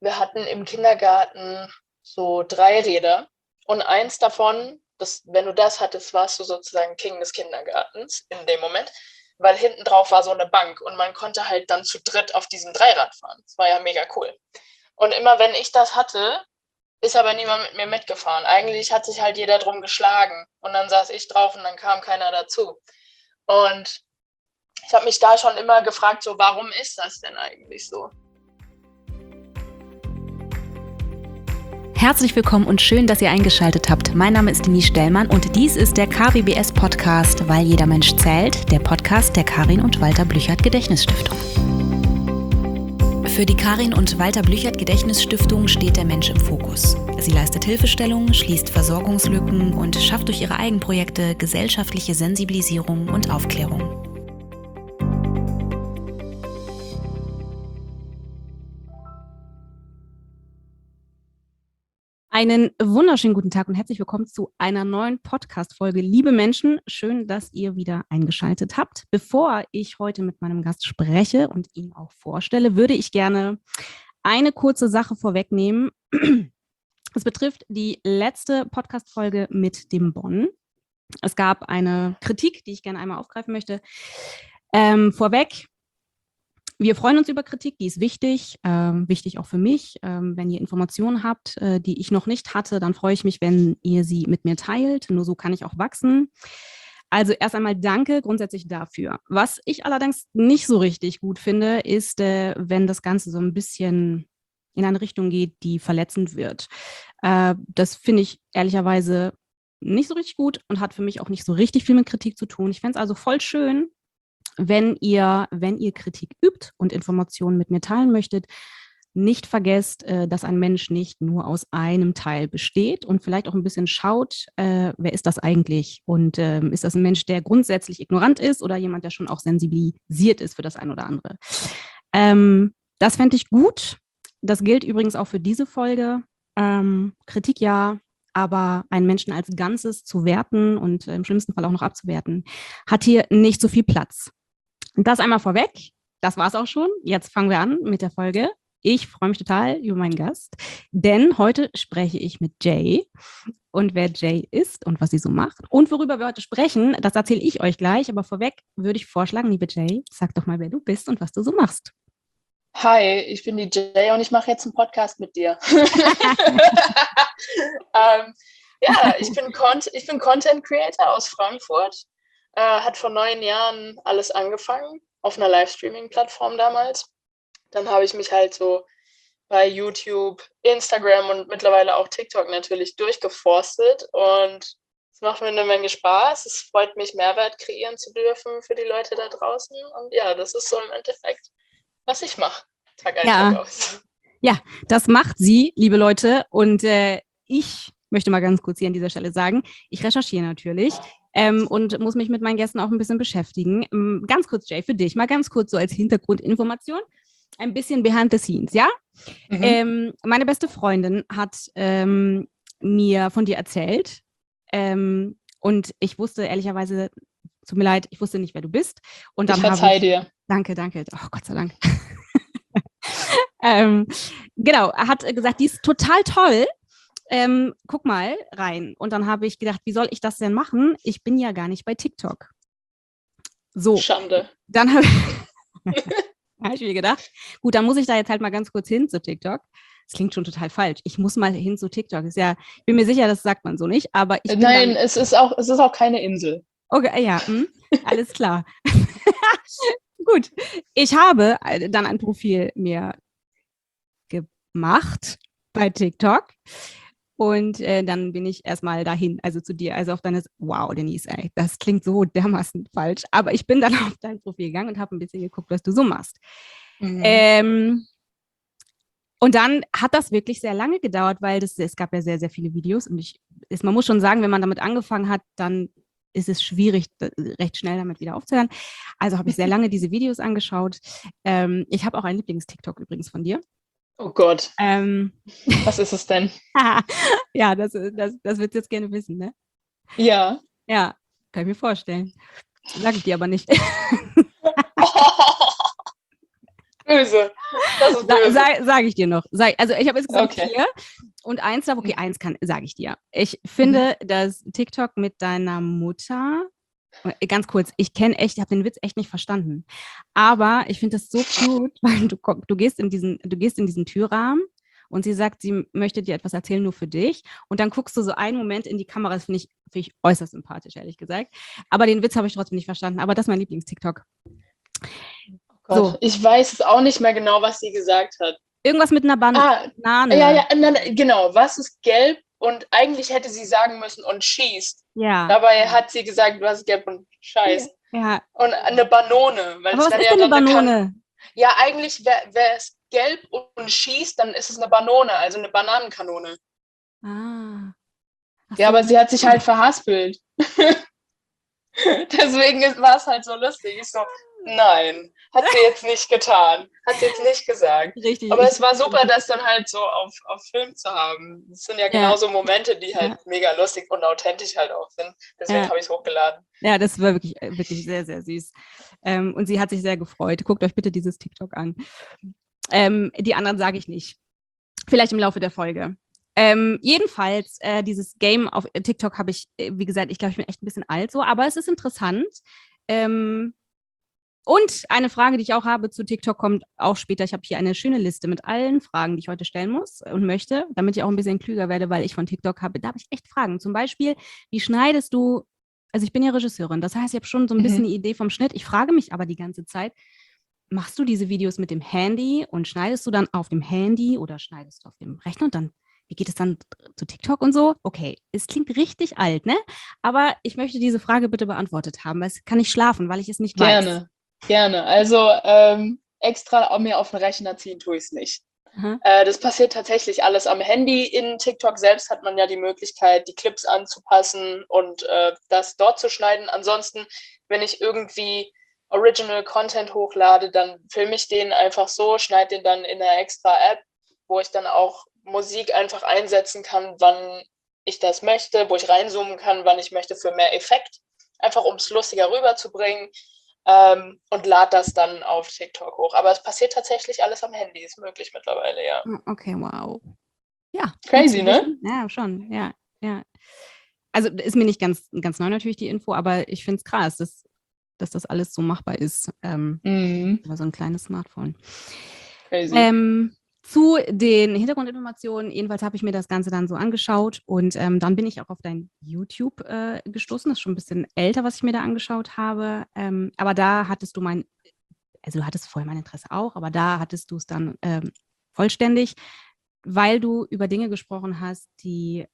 wir hatten im Kindergarten so 3 Räder und eins davon, wenn du das hattest, warst du sozusagen King des Kindergartens in dem Moment, weil hinten drauf war so eine Bank und man konnte halt dann zu dritt auf diesem Dreirad fahren. Das war ja mega cool. Und immer wenn ich das hatte, ist aber niemand mit mir mitgefahren. Eigentlich hat sich halt jeder drum geschlagen und dann saß ich drauf und dann kam keiner dazu. Und ich habe mich da schon immer gefragt, so, warum ist das denn eigentlich so? Herzlich willkommen und schön, dass ihr eingeschaltet habt. Mein Name ist Denise Stellmann und dies ist der KWBS-Podcast, weil jeder Mensch zählt, der Podcast der Karin und Walter Blüchert Gedächtnisstiftung. Für die Karin und Walter Blüchert Gedächtnisstiftung steht der Mensch im Fokus. Sie leistet Hilfestellung, schließt Versorgungslücken und schafft durch ihre Eigenprojekte gesellschaftliche Sensibilisierung und Aufklärung. Einen wunderschönen guten Tag und herzlich willkommen zu einer neuen Podcast-Folge. Liebe Menschen, schön, dass ihr wieder eingeschaltet habt. Bevor ich heute mit meinem Gast spreche und ihn auch vorstelle, würde ich gerne eine kurze Sache vorwegnehmen. Es betrifft die letzte Podcast-Folge mit dem Bonn. Es gab eine Kritik, die ich gerne einmal aufgreifen möchte. Vorweg. Wir freuen uns über Kritik, die ist wichtig, wichtig auch für mich. Wenn ihr Informationen habt, die ich noch nicht hatte, dann freue ich mich, wenn ihr sie mit mir teilt. Nur so kann ich auch wachsen. Also erst einmal danke grundsätzlich dafür. Was ich allerdings nicht so richtig gut finde, ist, wenn das Ganze so ein bisschen in eine Richtung geht, die verletzend wird. Das finde ich ehrlicherweise nicht so richtig gut und hat für mich auch nicht so richtig viel mit Kritik zu tun. Ich fände es also voll schön, wenn ihr Kritik übt und Informationen mit mir teilen möchtet, nicht vergesst, dass ein Mensch nicht nur aus einem Teil besteht und vielleicht auch ein bisschen schaut, wer ist das eigentlich? Und ist das ein Mensch, der grundsätzlich ignorant ist oder jemand, der schon auch sensibilisiert ist für das eine oder andere? Das fände ich gut. Das gilt übrigens auch für diese Folge. Kritik ja, aber einen Menschen als Ganzes zu werten und im schlimmsten Fall auch noch abzuwerten, hat hier nicht so viel Platz. Das einmal vorweg. Das war's auch schon. Jetzt fangen wir an mit der Folge. Ich freue mich total über meinen Gast, denn heute spreche ich mit Jay. Und wer Jay ist und was sie so macht und worüber wir heute sprechen, das erzähle ich euch gleich. Aber vorweg würde ich vorschlagen, liebe Jay, sag doch mal, wer du bist und was du so machst. Hi, ich bin die Jay und ich mache jetzt einen Podcast mit dir. Ja, ich bin Content Creator aus Frankfurt. Hat vor 9 Jahren alles angefangen, auf einer Livestreaming-Plattform damals. Dann habe ich mich halt so bei YouTube, Instagram und mittlerweile auch TikTok natürlich durchgeforstet und es macht mir eine Menge Spaß. Es freut mich, Mehrwert kreieren zu dürfen für die Leute da draußen und ja, das ist so im Endeffekt, was ich mache, Tag ein, Tag aus. Ja, das macht sie, liebe Leute, und ich möchte mal ganz kurz hier an dieser Stelle sagen, ich recherchiere natürlich und muss mich mit meinen Gästen auch ein bisschen beschäftigen. Ganz kurz, Jay, für dich, mal ganz kurz so als Hintergrundinformation, ein bisschen behind the scenes, ja? Mhm. Meine beste Freundin hat mir von dir erzählt und ich wusste ehrlicherweise, tut mir leid, ich wusste nicht, wer du bist. Und dann ich verzeih dir. Danke. Oh, Gott sei Dank. Genau, er hat gesagt, die ist total toll. Guck mal rein. Und dann habe ich gedacht, wie soll ich das denn machen? Ich bin ja gar nicht bei TikTok. So. Schande. Dann habe ich mir gedacht, gut, dann muss ich da jetzt halt mal ganz kurz hin zu TikTok. Das klingt schon total falsch. Ich muss mal hin zu TikTok. Ich bin mir sicher, das sagt man so nicht, aber ich Nein, es ist auch keine Insel. Okay, ja, alles klar. Gut, ich habe dann ein Profil mir gemacht bei TikTok und dann bin ich erstmal dahin, also zu dir, also auf deine, wow, Denise, ey, das klingt so dermaßen falsch, aber ich bin dann auf dein Profil gegangen und habe ein bisschen geguckt, was du so machst. Mhm. Und dann hat das wirklich sehr lange gedauert, weil es gab ja sehr, sehr viele Videos und man muss schon sagen, wenn man damit angefangen hat, dann ist es schwierig, recht schnell damit wieder aufzuhören. Also habe ich sehr lange diese Videos angeschaut. Ich habe auch einen Lieblings-TikTok übrigens von dir. Oh Gott. Was ist es denn? Ja, das würdest du jetzt gerne wissen, ne? Ja. Ja, kann ich mir vorstellen. Sag ich dir aber nicht. Böse. Das ist böse. Sag ich dir noch. Also ich habe jetzt gesagt Okay. 4 und eins darf, okay, eins sage ich dir. Ich finde, dass TikTok mit deiner Mutter, ganz kurz, ich habe den Witz echt nicht verstanden. Aber ich finde das so cute, weil du gehst in diesen Türrahmen und sie sagt, sie möchte dir etwas erzählen, nur für dich. Und dann guckst du so einen Moment in die Kamera, das finde ich äußerst sympathisch, ehrlich gesagt. Aber den Witz habe ich trotzdem nicht verstanden. Aber das ist mein Lieblings-TikTok. Gott, So, ich weiß es auch nicht mehr genau, was sie gesagt hat. irgendwas mit einer Ja, Banane. genau. Was ist gelb? Und eigentlich hätte sie sagen müssen und schießt. Ja. Dabei hat sie gesagt, was ist gelb und scheiß. Ja. Und eine Banone, weil Aber es was wäre ist ja denn eine dann Banone? ja, eigentlich wäre es gelb und schießt, dann ist es eine Banone, also eine Bananenkanone. Ah. Ach Ja, so. aber sie hat sich halt verhaspelt. Deswegen war es halt so lustig. Ich so, nein, hat sie jetzt nicht getan. Hat sie jetzt nicht gesagt. Richtig. Aber es war super, das dann halt so auf Film zu haben. Das sind ja Ja, genauso Momente, die halt ja, mega lustig und authentisch halt auch sind. Deswegen ja. habe ich es hochgeladen. Ja, das war wirklich, wirklich sehr, sehr süß. Und sie hat sich sehr gefreut. Guckt euch bitte dieses TikTok an. Die anderen sage ich nicht. Vielleicht im Laufe der Folge. Jedenfalls, dieses Game auf TikTok habe ich, wie gesagt, ich glaube, ich bin echt ein bisschen alt so, aber es ist interessant. Und eine Frage, die ich auch habe zu TikTok, kommt auch später. Ich habe hier eine schöne Liste mit allen Fragen, die ich heute stellen muss und möchte, damit ich auch ein bisschen klüger werde, weil ich von TikTok habe. Da habe ich echt Fragen. Zum Beispiel, wie schneidest du, also ich bin ja Regisseurin, das heißt, ich habe schon so ein bisschen eine Idee vom Schnitt. Ich frage mich aber die ganze Zeit, machst du diese Videos mit dem Handy und schneidest du dann auf dem Handy oder schneidest du auf dem Rechner und dann, wie geht es dann zu TikTok und so? Okay, es klingt richtig alt, ne? Aber ich möchte diese Frage bitte beantwortet haben, weil es kann nicht schlafen, weil ich es nicht weiß. Gerne, gerne. Also extra mir auf den Rechner ziehen tue ich es nicht. Aha. Das passiert tatsächlich alles am Handy. In TikTok selbst hat man ja die Möglichkeit, die Clips anzupassen und das dort zu schneiden. Ansonsten, wenn ich irgendwie Original Content hochlade, dann filme ich den einfach so, schneide den dann in einer extra App, wo ich dann auch Musik einfach einsetzen kann, wann ich das möchte, wo ich reinzoomen kann, wann ich möchte für mehr Effekt, einfach um es lustiger rüberzubringen. Und lade das dann auf TikTok hoch. Aber es passiert tatsächlich alles am Handy, ist möglich mittlerweile, ja. Okay, wow. Ja, gut Crazy, zu ne? wissen. Ja, schon, ja, ja. Also ist mir nicht ganz neu natürlich die Info, aber ich finde es krass, dass das alles so machbar ist. Über so ein kleines Smartphone. Crazy. Zu den Hintergrundinformationen, jedenfalls habe ich mir das Ganze dann so angeschaut und dann bin ich auch auf dein YouTube gestoßen. Das ist schon ein bisschen älter, was ich mir da angeschaut habe. Aber da hattest also du hattest vorher mein Interesse auch, aber da hattest du es dann vollständig, weil du über Dinge gesprochen hast, die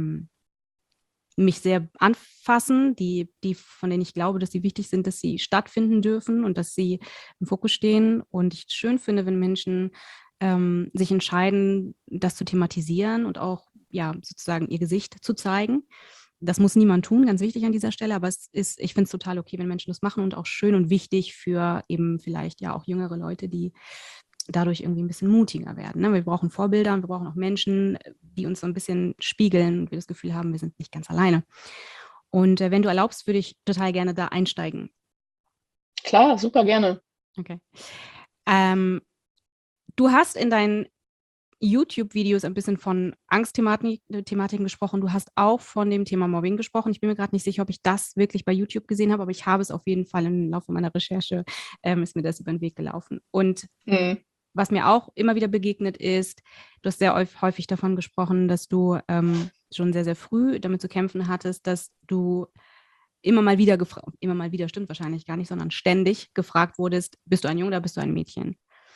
mich sehr anfassen, von denen ich glaube, dass sie wichtig sind, dass sie stattfinden dürfen und dass sie im Fokus stehen. Und ich es schön finde, wenn Menschen sich entscheiden, das zu thematisieren und auch ja sozusagen ihr Gesicht zu zeigen. Das muss niemand tun, ganz wichtig an dieser Stelle, aber ich finde es total okay, wenn Menschen das machen und auch schön und wichtig für eben vielleicht ja auch jüngere Leute, die dadurch irgendwie ein bisschen mutiger werden. Ne? Wir brauchen Vorbilder und wir brauchen auch Menschen, die uns so ein bisschen spiegeln und wir das Gefühl haben, wir sind nicht ganz alleine. Und wenn du erlaubst, würde ich total gerne da einsteigen. Klar, super gerne. Okay. Du hast in deinen YouTube-Videos ein bisschen von Angstthematiken gesprochen. Du hast auch von dem Thema Mobbing gesprochen. Ich bin mir gerade nicht sicher, ob ich das wirklich bei YouTube gesehen habe, aber ich habe es auf jeden Fall im Laufe meiner Recherche, ist mir das über den Weg gelaufen. Und was mir auch immer wieder begegnet ist, du hast sehr häufig davon gesprochen, dass du schon sehr, sehr früh damit zu kämpfen hattest, dass du immer mal wieder stimmt wahrscheinlich gar nicht, sondern ständig gefragt wurdest, bist du ein Junge oder bist du ein Mädchen?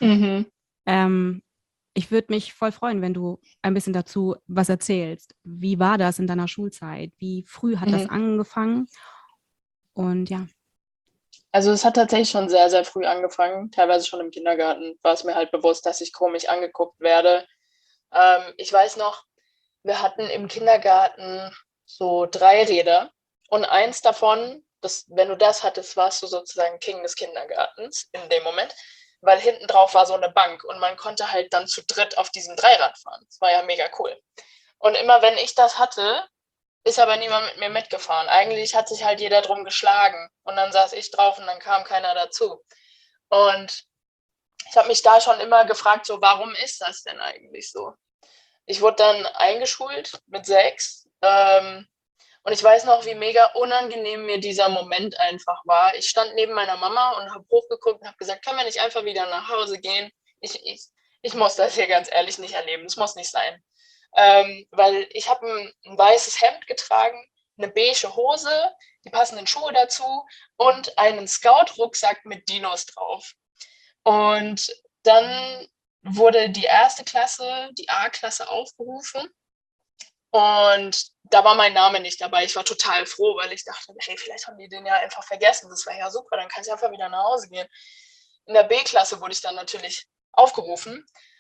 Ich würde mich voll freuen, wenn du ein bisschen dazu was erzählst. Wie war das in deiner Schulzeit? Wie früh hat das angefangen? Und ja. Also es hat tatsächlich schon sehr, sehr früh angefangen. Teilweise schon im Kindergarten war es mir halt bewusst, dass ich komisch angeguckt werde. Ich weiß noch, wir hatten im Kindergarten so 3 Räder und eins davon, wenn du das hattest, warst du sozusagen King des Kindergartens in dem Moment, weil hinten drauf war so eine Bank und man konnte halt dann zu dritt auf diesem Dreirad fahren. Das war ja mega cool. Und immer wenn ich das hatte, ist aber niemand mit mir mitgefahren. Eigentlich hat sich halt jeder drum geschlagen und dann saß ich drauf und dann kam keiner dazu. Und ich habe mich da schon immer gefragt, so, warum ist das denn eigentlich so? Ich wurde dann eingeschult mit 6. Und ich weiß noch, wie mega unangenehm mir dieser Moment einfach war. Ich stand neben meiner Mama und habe hochgeguckt und habe gesagt, können wir nicht einfach wieder nach Hause gehen? Ich muss das hier ganz ehrlich nicht erleben. Das muss nicht sein. Weil ich habe ein weißes Hemd getragen, eine beige Hose, die passenden Schuhe dazu und einen Scout-Rucksack mit Dinos drauf. Und dann wurde die erste Klasse, die A-Klasse aufgerufen. Und da war mein Name nicht dabei. Ich war total froh, weil ich dachte, hey, vielleicht haben die den ja einfach vergessen. Das wäre ja super, dann kann ich einfach wieder nach Hause gehen. In der B-Klasse wurde ich dann natürlich aufgerufen.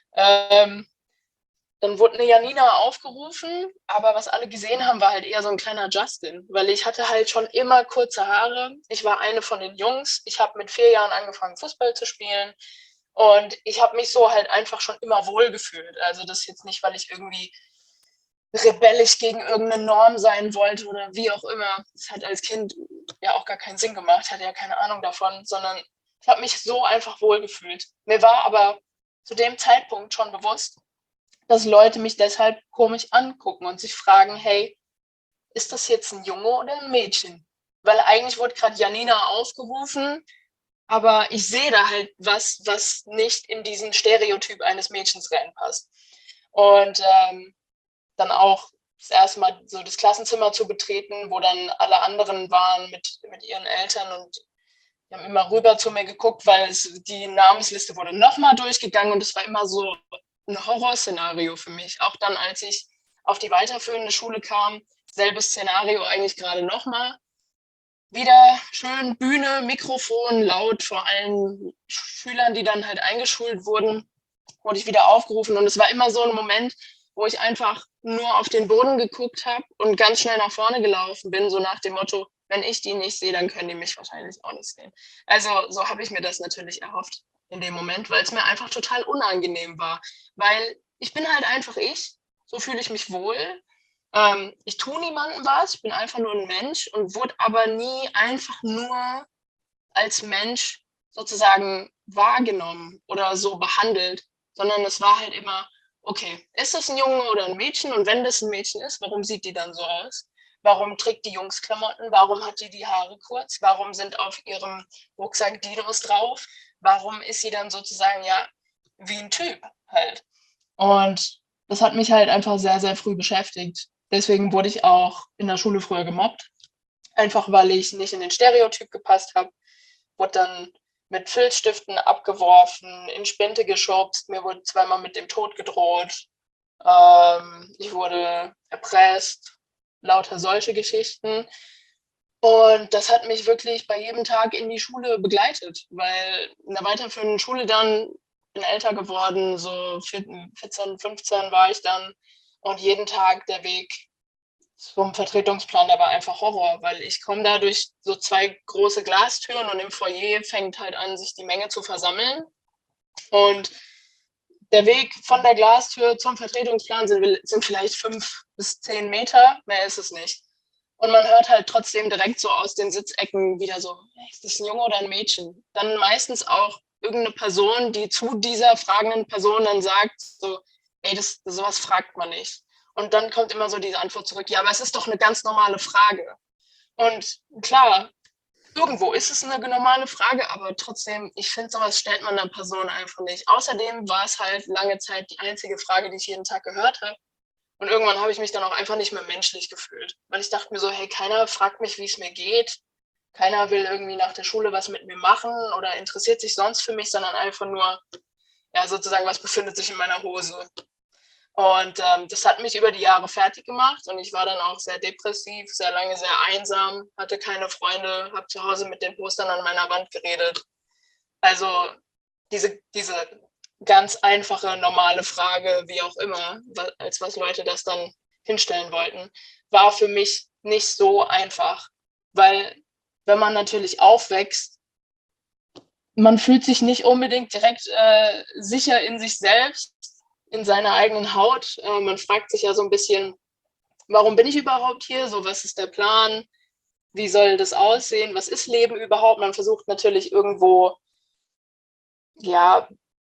Dann wurde eine Janina aufgerufen, aber was alle gesehen haben, war halt eher so ein kleiner Justin, weil ich hatte halt schon immer kurze Haare. Ich war eine von den Jungs. Ich habe mit 4 Jahren angefangen, Fußball zu spielen. Und ich habe mich so halt einfach schon immer wohl gefühlt. Also das ist jetzt nicht, weil ich irgendwie rebellisch gegen irgendeine Norm sein wollte oder wie auch immer. Das hat als Kind ja auch gar keinen Sinn gemacht, hatte ja keine Ahnung davon, sondern ich habe mich so einfach wohlgefühlt. Mir war aber zu dem Zeitpunkt schon bewusst, dass Leute mich deshalb komisch angucken und sich fragen, hey, ist das jetzt ein Junge oder ein Mädchen? Weil eigentlich wurde gerade Janina aufgerufen, aber ich sehe da halt was nicht in diesen Stereotyp eines Mädchens reinpasst. Und dann auch das erste Mal so das Klassenzimmer zu betreten, wo dann alle anderen waren mit ihren Eltern und die haben immer rüber zu mir geguckt, weil die Namensliste wurde nochmal durchgegangen und es war immer so ein Horrorszenario für mich. Auch dann, als ich auf die weiterführende Schule kam, selbes Szenario eigentlich gerade nochmal. Wieder schön Bühne, Mikrofon, laut vor allen Schülern, die dann halt eingeschult wurden, wurde ich wieder aufgerufen und es war immer so ein Moment, wo ich einfach nur auf den Boden geguckt habe und ganz schnell nach vorne gelaufen bin, so nach dem Motto, wenn ich die nicht sehe, dann können die mich wahrscheinlich auch nicht sehen. Also so habe ich mir das natürlich erhofft in dem Moment, weil es mir einfach total unangenehm war, weil ich bin halt einfach ich, so fühle ich mich wohl. Ich tue niemandem was, ich bin einfach nur ein Mensch und wurde aber nie einfach nur als Mensch sozusagen wahrgenommen oder so behandelt, sondern es war halt immer, okay, ist das ein Junge oder ein Mädchen? Und wenn das ein Mädchen ist, warum sieht die dann so aus? Warum trägt die Jungs Klamotten? Warum hat die Haare kurz? Warum sind auf ihrem Rucksack Dinos drauf? Warum ist sie dann sozusagen ja wie ein Typ halt? Und das hat mich halt einfach sehr, sehr früh beschäftigt. Deswegen wurde ich auch in der Schule früher gemobbt. Einfach weil ich nicht in den Stereotyp gepasst habe. Wurde dann mit Filzstiften abgeworfen, in Spinte geschubst, mir wurde zweimal mit dem Tod gedroht, ich wurde erpresst, lauter solche Geschichten. Und das hat mich wirklich bei jedem Tag in die Schule begleitet, weil in der weiterführenden Schule dann bin älter geworden, so 14, 15 war ich dann und jeden Tag der Weg zum Vertretungsplan, der war einfach Horror, weil ich komme da durch so 2 große Glastüren und im Foyer fängt halt an, sich die Menge zu versammeln. Und der Weg von der Glastür zum Vertretungsplan sind vielleicht 5 bis 10 Meter, mehr ist es nicht. Und man hört halt trotzdem direkt so aus den Sitzecken wieder so, ist das ein Junge oder ein Mädchen? Dann meistens auch irgendeine Person, die zu dieser fragenden Person dann sagt, so, ey, sowas fragt man nicht. Und dann kommt immer so diese Antwort zurück, ja, aber es ist doch eine ganz normale Frage. Und klar, irgendwo ist es eine normale Frage, aber trotzdem, ich finde, sowas stellt man der Person einfach nicht. Außerdem war es halt lange Zeit die einzige Frage, die ich jeden Tag gehört habe. Und irgendwann habe ich mich dann auch einfach nicht mehr menschlich gefühlt. Weil ich dachte mir so, hey, keiner fragt mich, wie es mir geht. Keiner will irgendwie nach der Schule was mit mir machen oder interessiert sich sonst für mich, sondern einfach nur, ja, sozusagen, was befindet sich in meiner Hose. Und das hat mich über die Jahre fertig gemacht und ich war dann auch sehr depressiv, sehr lange sehr einsam, hatte keine Freunde, habe zu Hause mit den Postern an meiner Wand geredet. Also diese ganz einfache, normale Frage, wie auch immer, als was Leute das dann hinstellen wollten, war für mich nicht so einfach, weil wenn man natürlich aufwächst, man fühlt sich nicht unbedingt direkt sicher in sich selbst, in seiner eigenen Haut. Man fragt sich ja so ein bisschen, warum bin ich überhaupt hier? So, was ist der Plan? Wie soll das aussehen? Was ist Leben überhaupt? Man versucht natürlich irgendwo, ja,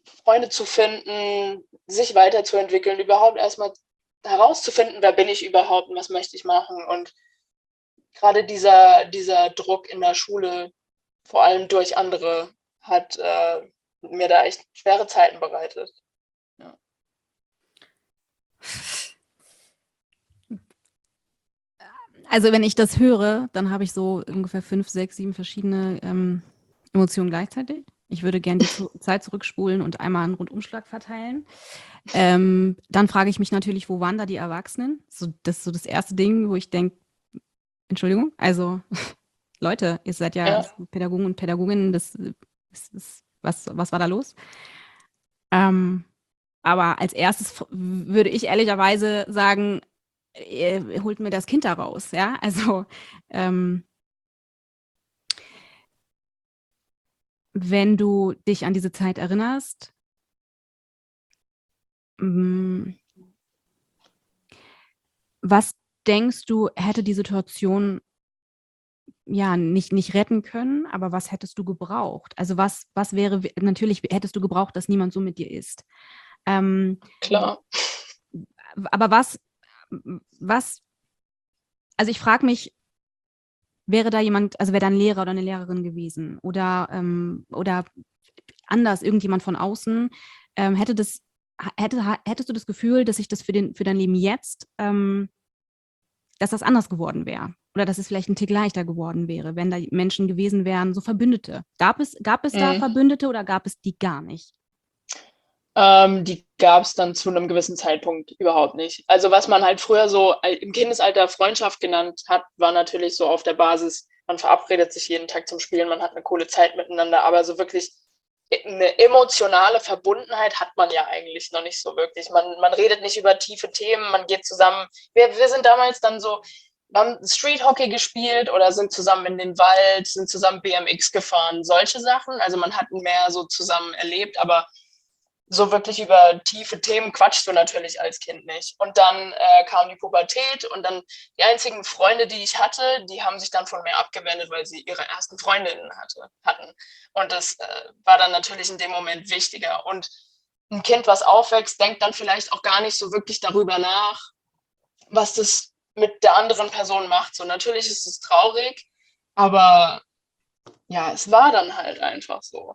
Freunde zu finden, sich weiterzuentwickeln, überhaupt erstmal herauszufinden, wer bin ich überhaupt und was möchte ich machen. Und gerade dieser Druck in der Schule, vor allem durch andere, hat mir da echt schwere Zeiten bereitet. Ja. Also wenn ich das höre, dann habe ich so ungefähr 5, 6, 7 verschiedene Emotionen gleichzeitig. Ich würde gerne die Zeit zurückspulen und einmal einen Rundumschlag verteilen. Dann frage ich mich natürlich, wo waren da die Erwachsenen? Das ist so das erste Ding, wo ich denke, Entschuldigung, also Leute, ihr seid ja Pädagogen und Pädagoginnen, was war da los? Aber als erstes würde ich ehrlicherweise sagen, holt mir das Kind da raus, ja? Also wenn du dich an diese Zeit erinnerst, was denkst du, hätte die Situation ja nicht retten können, aber was hättest du gebraucht? Also was wäre, natürlich hättest du gebraucht, dass niemand so mit dir ist. Klar. Aber was, also ich frage mich, wäre da jemand, also wäre da ein Lehrer oder eine Lehrerin gewesen oder anders, irgendjemand von außen, hättest du das Gefühl, dass sich das für dein Leben jetzt, dass das anders geworden wäre? Oder dass es vielleicht ein Tick leichter geworden wäre, wenn da Menschen gewesen wären, so Verbündete. Gab es da Verbündete oder gab es die gar nicht? Die gab es dann zu einem gewissen Zeitpunkt überhaupt nicht. Also was man halt früher so im Kindesalter Freundschaft genannt hat, war natürlich so auf der Basis, man verabredet sich jeden Tag zum Spielen, man hat eine coole Zeit miteinander, aber so wirklich eine emotionale Verbundenheit hat man ja eigentlich noch nicht so wirklich. Man redet nicht über tiefe Themen, man geht zusammen. Wir sind damals dann so, wir haben Street Hockey gespielt oder sind zusammen in den Wald, sind zusammen BMX gefahren, solche Sachen. Also man hat mehr so zusammen erlebt, aber so wirklich über tiefe Themen quatschst du natürlich als Kind nicht. Und dann kam die Pubertät und dann die einzigen Freunde, die ich hatte, die haben sich dann von mir abgewendet, weil sie ihre ersten Freundinnen hatten. Und das war dann natürlich in dem Moment wichtiger. Und ein Kind, was aufwächst, denkt dann vielleicht auch gar nicht so wirklich darüber nach, was das mit der anderen Person macht. So natürlich ist es traurig, aber ja, es war dann halt einfach so.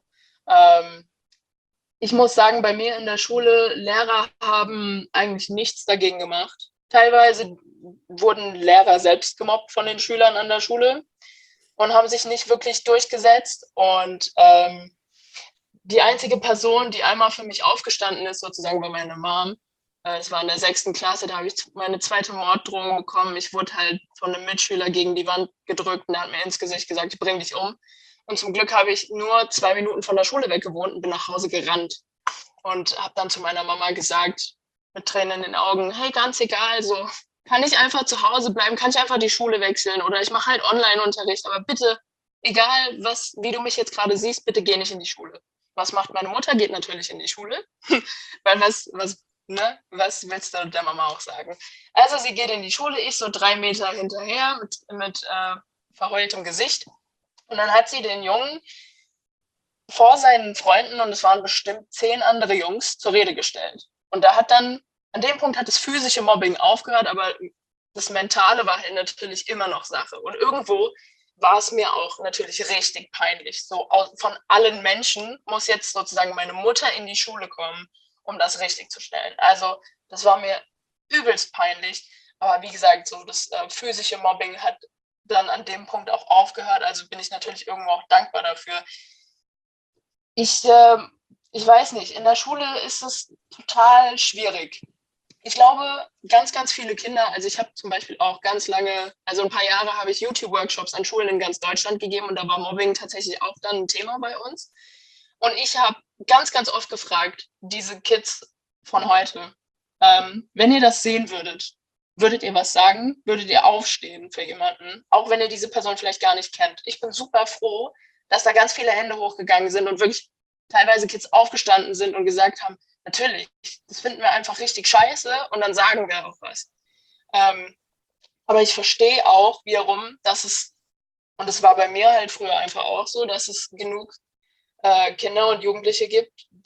Ich muss sagen, bei mir in der Schule, Lehrer haben eigentlich nichts dagegen gemacht. Teilweise wurden Lehrer selbst gemobbt von den Schülern an der Schule und haben sich nicht wirklich durchgesetzt. Und die einzige Person, die einmal für mich aufgestanden ist, sozusagen war meine Mom. Es war in der 6. Klasse, da habe ich meine zweite Morddrohung bekommen. Ich wurde halt von einem Mitschüler gegen die Wand gedrückt und der hat mir ins Gesicht gesagt, ich bringe dich um. Und zum Glück habe ich nur 2 Minuten von der Schule weg gewohnt und bin nach Hause gerannt. Und habe dann zu meiner Mama gesagt, mit Tränen in den Augen, hey, ganz egal, so kann ich einfach zu Hause bleiben, kann ich einfach die Schule wechseln oder ich mache halt Online-Unterricht, aber bitte, egal was, wie du mich jetzt gerade siehst, bitte geh nicht in die Schule. Was macht meine Mutter? Geht natürlich in die Schule, weil was willst du der Mama auch sagen? Also sie geht in die Schule, ich so 3 Meter hinterher mit verheultem Gesicht. Und dann hat sie den Jungen vor seinen Freunden, und es waren bestimmt 10 andere Jungs, zur Rede gestellt. Und da hat dann, an dem Punkt hat das physische Mobbing aufgehört, aber das Mentale war halt natürlich immer noch Sache. Und irgendwo war es mir auch natürlich richtig peinlich. So von allen Menschen muss jetzt sozusagen meine Mutter in die Schule kommen, um das richtig zu stellen. Also das war mir übelst peinlich. Aber wie gesagt, so das physische Mobbing hat dann an dem Punkt auch aufgehört. Also bin ich natürlich irgendwo auch dankbar dafür. Ich weiß nicht, in der Schule ist es total schwierig. Ich glaube, ganz, ganz viele Kinder, also ich habe zum Beispiel auch ganz lange, also ein paar Jahre habe ich YouTube-Workshops an Schulen in ganz Deutschland gegeben und da war Mobbing tatsächlich auch dann ein Thema bei uns. Und ich habe ganz, ganz oft gefragt, diese Kids von heute, wenn ihr das sehen würdet, würdet ihr was sagen? Würdet ihr aufstehen für jemanden? Auch wenn ihr diese Person vielleicht gar nicht kennt. Ich bin super froh, dass da ganz viele Hände hochgegangen sind und wirklich teilweise Kids aufgestanden sind und gesagt haben, natürlich, das finden wir einfach richtig scheiße und dann sagen wir auch was. Aber ich verstehe auch wiederum, dass es, und es war bei mir halt früher einfach auch so, dass es genug Kinder und Jugendliche gibt,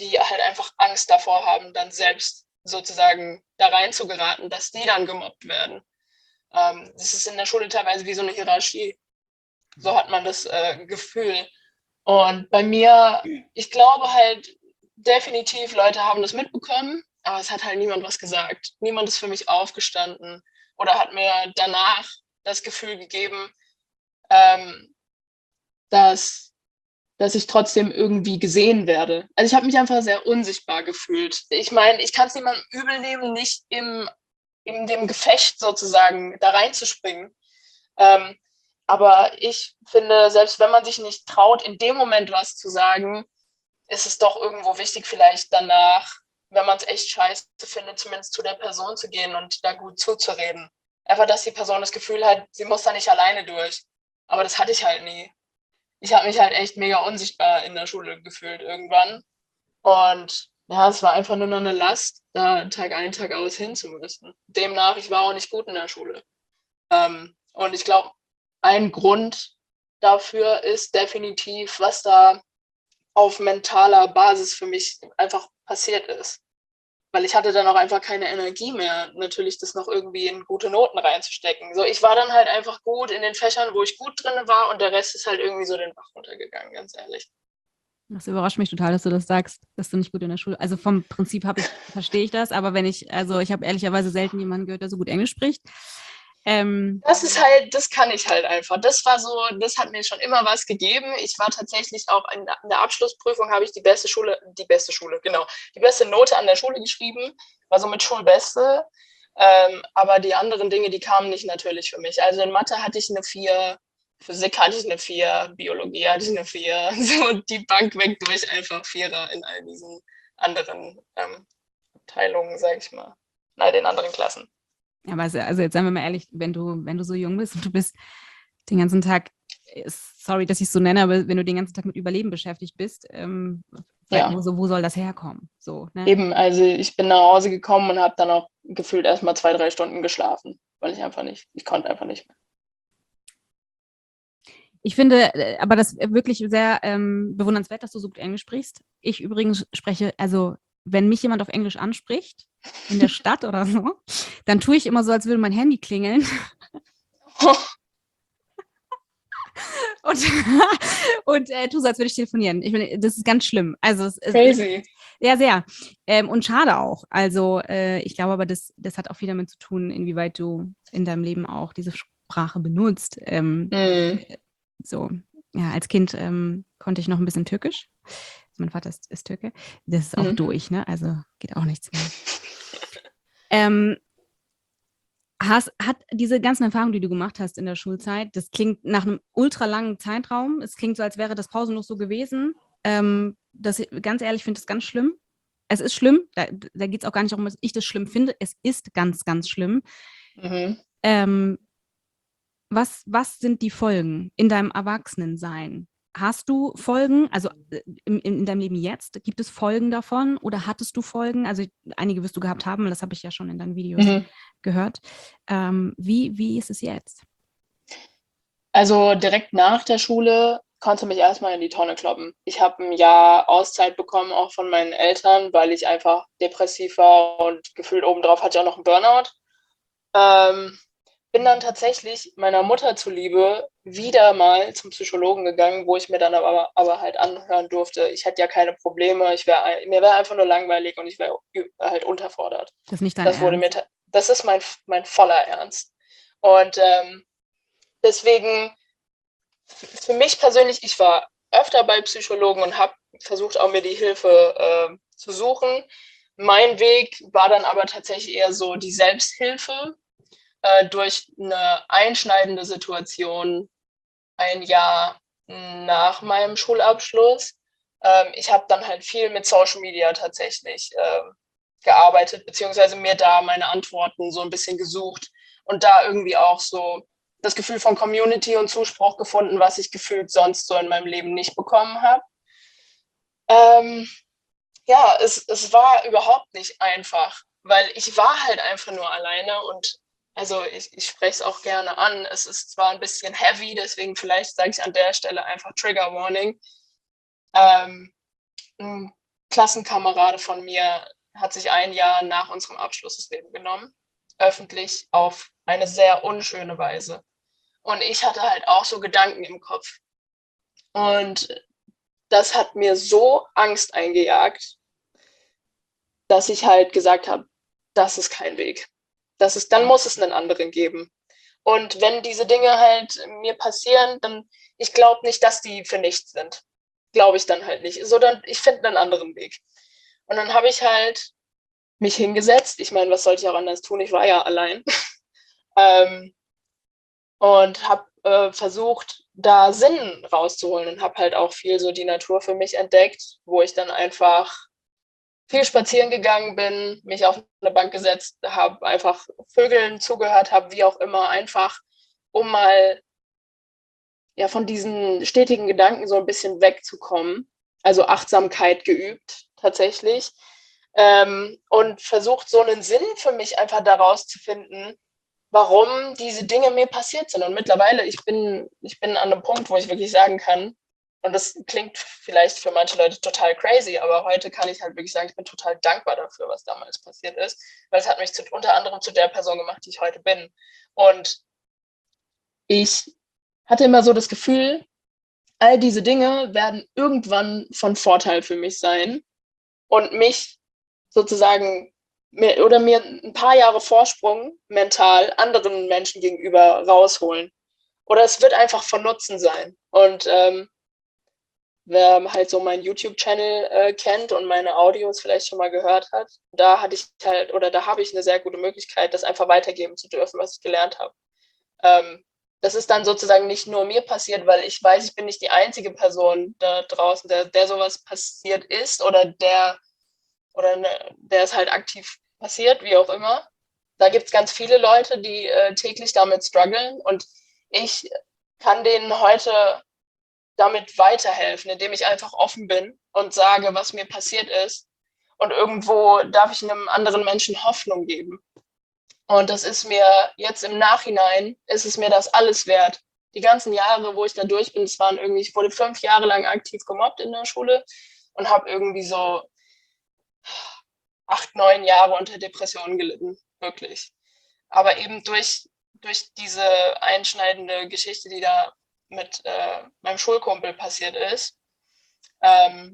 die halt einfach Angst davor haben, dann selbst sozusagen da rein zu geraten, dass die dann gemobbt werden. Das ist in der Schule teilweise wie so eine Hierarchie. So hat man das Gefühl. Und bei mir, ich glaube halt definitiv, Leute haben das mitbekommen, aber es hat halt niemand was gesagt. Niemand ist für mich aufgestanden oder hat mir danach das Gefühl gegeben, ähm, dass, dass ich trotzdem irgendwie gesehen werde. Also ich habe mich einfach sehr unsichtbar gefühlt. Ich meine, ich kann es niemandem übel nehmen, nicht in dem Gefecht sozusagen da reinzuspringen. Ähm, aber ich finde, selbst wenn man sich nicht traut, in dem Moment was zu sagen, ist es doch irgendwo wichtig, vielleicht danach, wenn man es echt scheiße findet, zumindest zu der Person zu gehen und da gut zuzureden. Einfach, dass die Person das Gefühl hat, sie muss da nicht alleine durch. Aber das hatte ich halt nie. Ich habe mich halt echt mega unsichtbar in der Schule gefühlt irgendwann. Und ja, es war einfach nur noch eine Last, da Tag ein, Tag aus hin zu müssen. Demnach, ich war auch nicht gut in der Schule. Und ich glaube, ein Grund dafür ist definitiv, was da auf mentaler Basis für mich einfach passiert ist. Weil ich hatte dann auch einfach keine Energie mehr, natürlich das noch irgendwie in gute Noten reinzustecken. So, ich war dann halt einfach gut in den Fächern, wo ich gut drin war und der Rest ist halt irgendwie so den Bach runtergegangen, ganz ehrlich. Das überrascht mich total, dass du das sagst, dass du nicht gut in der Schule. Also vom Prinzip verstehe ich das, aber ich habe ehrlicherweise selten jemanden gehört, der so gut Englisch spricht. Das ist halt, das kann ich halt einfach. Das war so, das hat mir schon immer was gegeben. Ich war tatsächlich auch in der Abschlussprüfung, habe ich die beste Schule, genau, die beste Note an der Schule geschrieben, war so mit Schulbeste. Aber die anderen Dinge, die kamen nicht natürlich für mich. Also in Mathe hatte ich eine 4, Physik hatte ich eine 4, Biologie hatte ich eine 4. So die Bank weg durch einfach Vierer in all diesen anderen Abteilungen, sage ich mal, in all den anderen Klassen. Ja, aber also jetzt seien wir mal ehrlich, wenn du so jung bist und du bist den ganzen Tag, sorry, dass ich es so nenne, aber wenn du den ganzen Tag mit Überleben beschäftigt bist, Ja. wo soll das herkommen? So, ne? Eben, also ich bin nach Hause gekommen und habe dann auch gefühlt erstmal 2, 3 Stunden geschlafen, weil ich konnte einfach nicht mehr. Ich finde aber das wirklich sehr bewundernswert, dass du so gut Englisch sprichst. Ich übrigens spreche, also wenn mich jemand auf Englisch anspricht, in der Stadt oder so, dann tue ich immer so, als würde mein Handy klingeln. und tu so, als würde ich telefonieren. Ich meine, das ist ganz schlimm. Also Crazy. Ja, sehr. Und schade auch. Also ich glaube aber, das hat auch viel damit zu tun, inwieweit du in deinem Leben auch diese Sprache benutzt. So, ja, als Kind konnte ich noch ein bisschen Türkisch. Mein Vater ist Türke. Das ist auch durch, ne? Also geht auch nichts mehr. Hat diese ganzen Erfahrungen, die du gemacht hast in der Schulzeit, das klingt nach einem ultra langen Zeitraum. Es klingt so, als wäre das pausenlos so gewesen. Ganz ehrlich, finde ich das ganz schlimm. Es ist schlimm. Da geht es auch gar nicht darum, dass ich das schlimm finde. Es ist ganz, ganz schlimm. Was sind die Folgen in deinem Erwachsenensein? Hast du Folgen, also in deinem Leben jetzt, gibt es Folgen davon oder hattest du Folgen? Also einige wirst du gehabt haben, das habe ich ja schon in deinen Videos gehört. Wie ist es jetzt? Also direkt nach der Schule konnte mich erstmal in die Tonne kloppen. Ich habe ein Jahr Auszeit bekommen, auch von meinen Eltern, weil ich einfach depressiv war und gefühlt obendrauf hatte ich auch noch einen Burnout. Bin dann tatsächlich meiner Mutter zuliebe wieder mal zum Psychologen gegangen, wo ich mir dann aber halt anhören durfte, ich hätte ja keine Probleme, mir wäre einfach nur langweilig und ich wäre halt unterfordert. Das ist nicht dein Ernst? Das ist mein voller Ernst. Und deswegen, für mich persönlich, ich war öfter bei Psychologen und habe versucht, auch mir die Hilfe zu suchen. Mein Weg war dann aber tatsächlich eher so die Selbsthilfe, durch eine einschneidende Situation ein Jahr nach meinem Schulabschluss. Ich habe dann halt viel mit Social Media tatsächlich gearbeitet, beziehungsweise mir da meine Antworten so ein bisschen gesucht und da irgendwie auch so das Gefühl von Community und Zuspruch gefunden, was ich gefühlt sonst so in meinem Leben nicht bekommen habe. Ja, es war überhaupt nicht einfach, weil ich war halt einfach nur alleine und also ich spreche es auch gerne an. Es ist zwar ein bisschen heavy, deswegen vielleicht sage ich an der Stelle einfach Trigger Warning. Klassenkamerade von mir hat sich ein Jahr nach unserem Abschluss das Leben genommen, öffentlich auf eine sehr unschöne Weise. Und ich hatte halt auch so Gedanken im Kopf. Und das hat mir so Angst eingejagt, dass ich halt gesagt habe, das ist kein Weg. Dann muss es einen anderen geben. Und wenn diese Dinge halt mir passieren, dann, ich glaube nicht, dass die für nichts sind. Glaube ich dann halt nicht. Sondern ich finde einen anderen Weg. Und dann habe ich halt mich hingesetzt. Ich meine, was sollte ich auch anders tun? Ich war ja allein. Und habe versucht, da Sinn rauszuholen und habe halt auch viel so die Natur für mich entdeckt, wo ich dann einfach viel spazieren gegangen bin, mich auf eine Bank gesetzt habe, einfach Vögeln zugehört habe, wie auch immer, einfach um mal ja von diesen stetigen Gedanken so ein bisschen wegzukommen. Also Achtsamkeit geübt tatsächlich und versucht so einen Sinn für mich einfach daraus zu finden, warum diese Dinge mir passiert sind. Und mittlerweile, ich bin an einem Punkt, wo ich wirklich sagen kann, und das klingt vielleicht für manche Leute total crazy, aber heute kann ich halt wirklich sagen, ich bin total dankbar dafür, was damals passiert ist, weil es hat mich unter anderem zu der Person gemacht, die ich heute bin. Und ich hatte immer so das Gefühl, all diese Dinge werden irgendwann von Vorteil für mich sein und mich sozusagen mir ein paar Jahre Vorsprung mental anderen Menschen gegenüber rausholen. Oder es wird einfach von Nutzen sein. Und wer halt so meinen YouTube-Channel kennt und meine Audios vielleicht schon mal gehört hat, da hatte ich halt, oder da habe ich eine sehr gute Möglichkeit, das einfach weitergeben zu dürfen, was ich gelernt habe. Das ist dann sozusagen nicht nur mir passiert, weil ich weiß, ich bin nicht die einzige Person da draußen, der sowas passiert ist oder der ist halt aktiv passiert, wie auch immer. Da gibt es ganz viele Leute, die täglich damit strugglen und ich kann denen heute damit weiterhelfen, indem ich einfach offen bin und sage, was mir passiert ist. Und irgendwo darf ich einem anderen Menschen Hoffnung geben. Und das ist mir jetzt im Nachhinein, ist es mir das alles wert. Die ganzen Jahre, wo ich da durch bin, es waren irgendwie, ich wurde 5 Jahre lang aktiv gemobbt in der Schule und habe irgendwie so 8, 9 Jahre unter Depressionen gelitten, wirklich. Aber eben durch diese einschneidende Geschichte, die da mit meinem Schulkumpel passiert ist, ähm,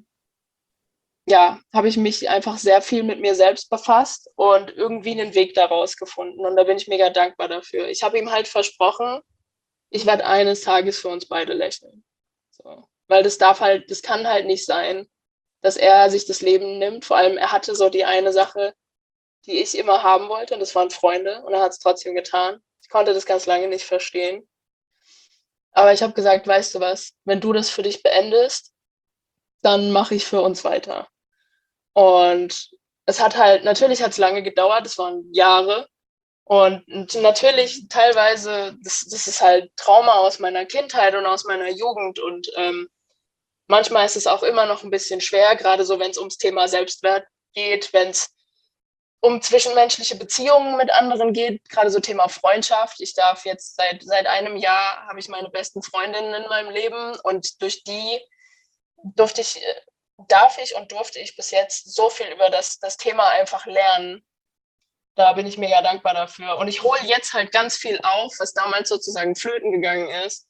ja, habe ich mich einfach sehr viel mit mir selbst befasst und irgendwie einen Weg daraus gefunden. Und da bin ich mega dankbar dafür. Ich habe ihm halt versprochen, ich werde eines Tages für uns beide lächeln. So. Weil das kann halt nicht sein, dass er sich das Leben nimmt. Vor allem, er hatte so die eine Sache, die ich immer haben wollte, und das waren Freunde. Und er hat es trotzdem getan. Ich konnte das ganz lange nicht verstehen. Aber ich habe gesagt, weißt du was, wenn du das für dich beendest, dann mache ich für uns weiter. Und natürlich hat es lange gedauert, es waren Jahre. Und natürlich teilweise, das ist halt Trauma aus meiner Kindheit und aus meiner Jugend. Und manchmal ist es auch immer noch ein bisschen schwer, gerade so, wenn es ums Thema Selbstwert geht, wenn es um zwischenmenschliche Beziehungen mit anderen geht, gerade so Thema Freundschaft. Ich darf jetzt seit einem Jahr, habe ich meine besten Freundinnen in meinem Leben und durch die durfte ich, darf ich und durfte ich bis jetzt so viel über das Thema einfach lernen. Da bin ich mega dankbar dafür. Und ich hole jetzt halt ganz viel auf, was damals sozusagen flöten gegangen ist.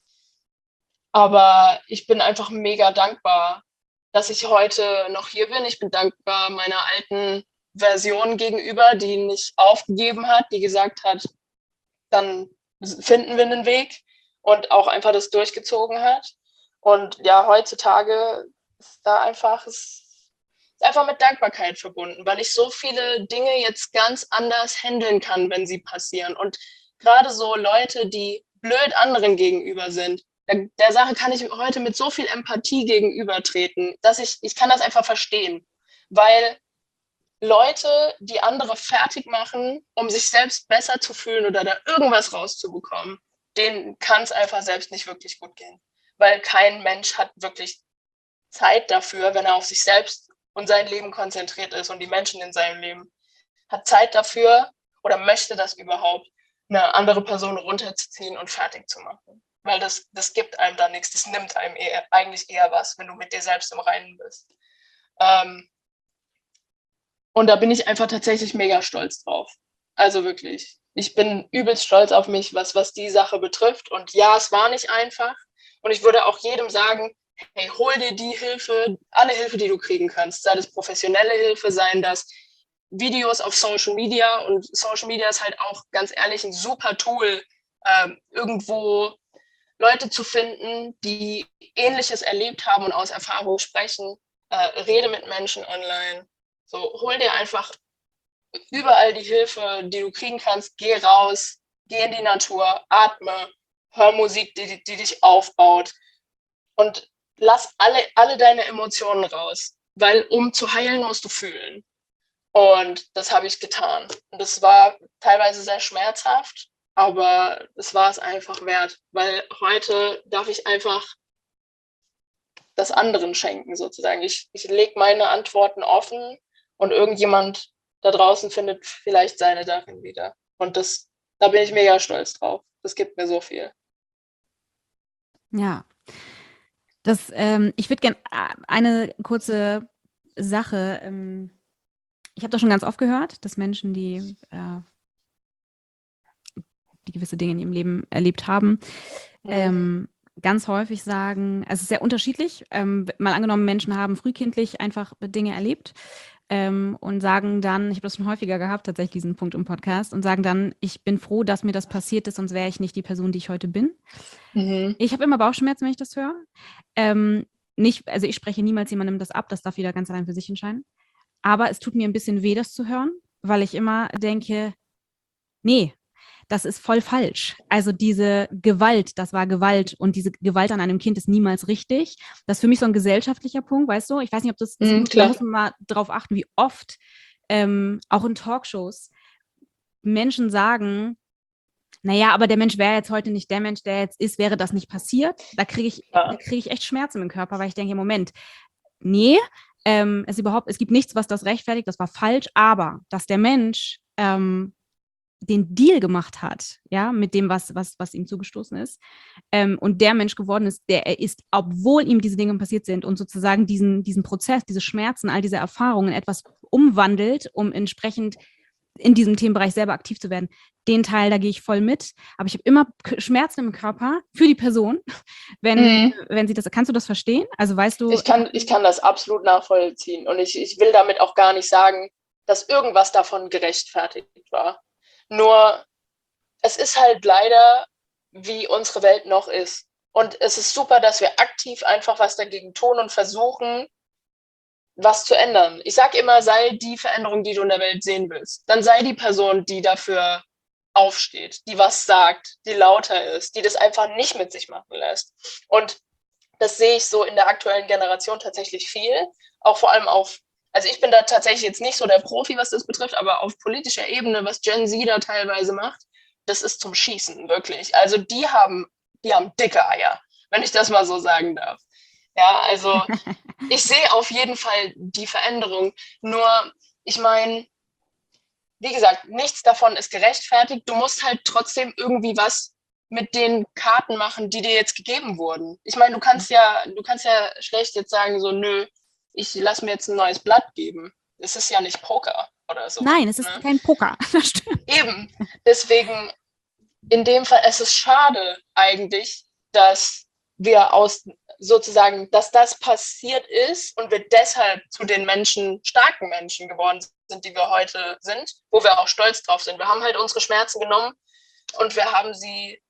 Aber ich bin einfach mega dankbar, dass ich heute noch hier bin. Ich bin dankbar meiner alten Version gegenüber, die nicht aufgegeben hat, die gesagt hat, dann finden wir einen Weg und auch einfach das durchgezogen hat. Und ja, heutzutage ist da ist einfach mit Dankbarkeit verbunden, weil ich so viele Dinge jetzt ganz anders handeln kann, wenn sie passieren. Und gerade so Leute, die blöd anderen gegenüber sind, der Sache kann ich heute mit so viel Empathie gegenübertreten, dass ich kann das einfach verstehen. Weil Leute, die andere fertig machen, um sich selbst besser zu fühlen oder da irgendwas rauszubekommen, denen kann es einfach selbst nicht wirklich gut gehen. Weil kein Mensch hat wirklich Zeit dafür, wenn er auf sich selbst und sein Leben konzentriert ist und die Menschen in seinem Leben, hat Zeit dafür oder möchte das überhaupt, eine andere Person runterzuziehen und fertig zu machen. Weil das gibt einem da nichts, das nimmt einem eigentlich eher was, wenn du mit dir selbst im Reinen bist. Und da bin ich einfach tatsächlich mega stolz drauf. Also wirklich. Ich bin übelst stolz auf mich, was die Sache betrifft. Und ja, es war nicht einfach. Und ich würde auch jedem sagen, hey, hol dir die Hilfe, alle Hilfe, die du kriegen kannst. Sei das professionelle Hilfe, seien das Videos auf Social Media. Und Social Media ist halt auch, ganz ehrlich, ein super Tool, irgendwo Leute zu finden, die Ähnliches erlebt haben und aus Erfahrung sprechen. Rede mit Menschen online. So, hol dir einfach überall die Hilfe, die du kriegen kannst. Geh raus, geh in die Natur, atme, hör Musik, die dich aufbaut und lass alle deine Emotionen raus, weil um zu heilen, musst du fühlen. Und das habe ich getan. Und das war teilweise sehr schmerzhaft, aber es war es einfach wert, weil heute darf ich einfach das anderen schenken, sozusagen. Ich lege meine Antworten offen und irgendjemand da draußen findet vielleicht seine darin wieder. Und da bin ich mega stolz drauf. Das gibt mir so viel. Ja, ich würde gerne eine kurze Sache. Ich habe das schon ganz oft gehört, dass Menschen, die gewisse Dinge in ihrem Leben erlebt haben, ganz häufig sagen, also es ist sehr unterschiedlich. Mal angenommen, Menschen haben frühkindlich einfach Dinge erlebt und sagen dann, ich habe das schon häufiger gehabt, tatsächlich diesen Punkt im Podcast, und sagen dann, ich bin froh, dass mir das passiert ist, sonst wäre ich nicht die Person, die ich heute bin. Ich habe immer Bauchschmerzen, wenn ich das höre. Also ich spreche niemals jemandem das ab, das darf jeder ganz allein für sich entscheiden. Aber es tut mir ein bisschen weh, das zu hören, weil ich immer denke, nee, das ist voll falsch. Also diese Gewalt, das war Gewalt und diese Gewalt an einem Kind ist niemals richtig. Das ist für mich so ein gesellschaftlicher Punkt, weißt du? Ich weiß nicht, ob da muss man mal drauf achten, wie oft auch in Talkshows Menschen sagen, naja, aber der Mensch wäre jetzt heute nicht der Mensch, der jetzt ist, wäre das nicht passiert. Da kriege ich echt Schmerzen im Körper, weil ich denke, Moment, nee, es gibt nichts, was das rechtfertigt, das war falsch, aber dass der Mensch den Deal gemacht hat, ja, mit dem, was ihm zugestoßen ist, und der Mensch geworden ist, der er ist, obwohl ihm diese Dinge passiert sind und sozusagen diesen Prozess, diese Schmerzen, all diese Erfahrungen etwas umwandelt, um entsprechend in diesem Themenbereich selber aktiv zu werden. Den Teil, da gehe ich voll mit, aber ich habe immer Schmerzen im Körper für die Person, wenn sie das, kannst du das verstehen? Also weißt du... Ich kann das absolut nachvollziehen und ich will damit auch gar nicht sagen, dass irgendwas davon gerechtfertigt war. Nur, es ist halt leider, wie unsere Welt noch ist. Und es ist super, dass wir aktiv einfach was dagegen tun und versuchen, was zu ändern. Ich sage immer, sei die Veränderung, die du in der Welt sehen willst. Dann sei die Person, die dafür aufsteht, die was sagt, die lauter ist, die das einfach nicht mit sich machen lässt. Und das sehe ich so in der aktuellen Generation tatsächlich viel. Auch vor allem also ich bin da tatsächlich jetzt nicht so der Profi, was das betrifft, aber auf politischer Ebene, was Gen Z da teilweise macht, das ist zum Schießen, wirklich. Also die haben dicke Eier, wenn ich das mal so sagen darf. Ja, also ich sehe auf jeden Fall die Veränderung. Nur, ich meine, wie gesagt, nichts davon ist gerechtfertigt. Du musst halt trotzdem irgendwie was mit den Karten machen, die dir jetzt gegeben wurden. Ich meine, du kannst ja schlecht jetzt sagen, so, nö, ich lasse mir jetzt ein neues Blatt geben. Es ist ja nicht Poker oder so. Nein, es ist kein Poker. Das stimmt. Eben. Deswegen, in dem Fall, es ist schade eigentlich, dass wir dass das passiert ist und wir deshalb zu den starken Menschen geworden sind, die wir heute sind, wo wir auch stolz drauf sind. Wir haben halt unsere Schmerzen genommen und wir haben sie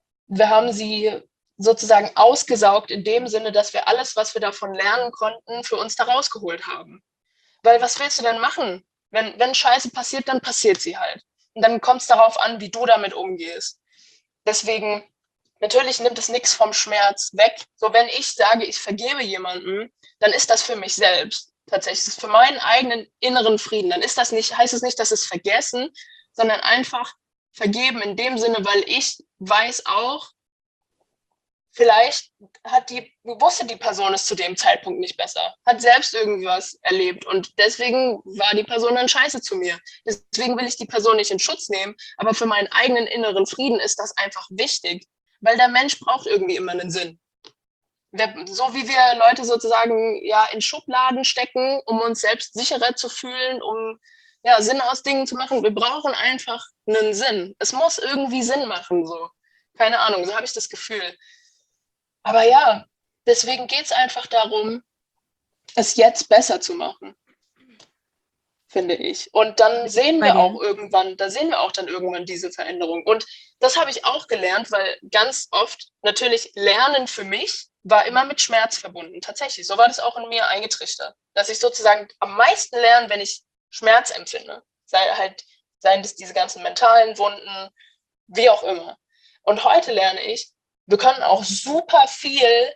sozusagen ausgesaugt in dem Sinne, dass wir alles, was wir davon lernen konnten, für uns da rausgeholt haben. Weil was willst du denn machen? Wenn Scheiße passiert, dann passiert sie halt. Und dann kommt es darauf an, wie du damit umgehst. Deswegen, natürlich nimmt es nichts vom Schmerz weg. So, wenn ich sage, ich vergebe jemandem, dann ist das für mich selbst. Tatsächlich, das ist für meinen eigenen inneren Frieden. Dann heißt es nicht, dass es vergessen, sondern einfach vergeben in dem Sinne, weil ich weiß auch, vielleicht wusste die Person es zu dem Zeitpunkt nicht besser, hat selbst irgendwas erlebt und deswegen war die Person dann scheiße zu mir. Deswegen will ich die Person nicht in Schutz nehmen, aber für meinen eigenen inneren Frieden ist das einfach wichtig, weil der Mensch braucht irgendwie immer einen Sinn. So wie wir Leute sozusagen ja in Schubladen stecken, um uns selbst sicherer zu fühlen, um ja, Sinn aus Dingen zu machen. Wir brauchen einfach einen Sinn. Es muss irgendwie Sinn machen, so. Keine Ahnung, so habe ich das Gefühl. Aber ja, deswegen geht es einfach darum, es jetzt besser zu machen, finde ich. Und dann sehen wir auch irgendwann, da sehen wir auch dann irgendwann diese Veränderung. Und das habe ich auch gelernt, weil ganz oft natürlich Lernen für mich war immer mit Schmerz verbunden. Tatsächlich, so war das auch in mir eingetrichtert, dass ich sozusagen am meisten lerne, wenn ich Schmerz empfinde. Seien das diese ganzen mentalen Wunden, wie auch immer. Und heute lerne ich, wir können auch super viel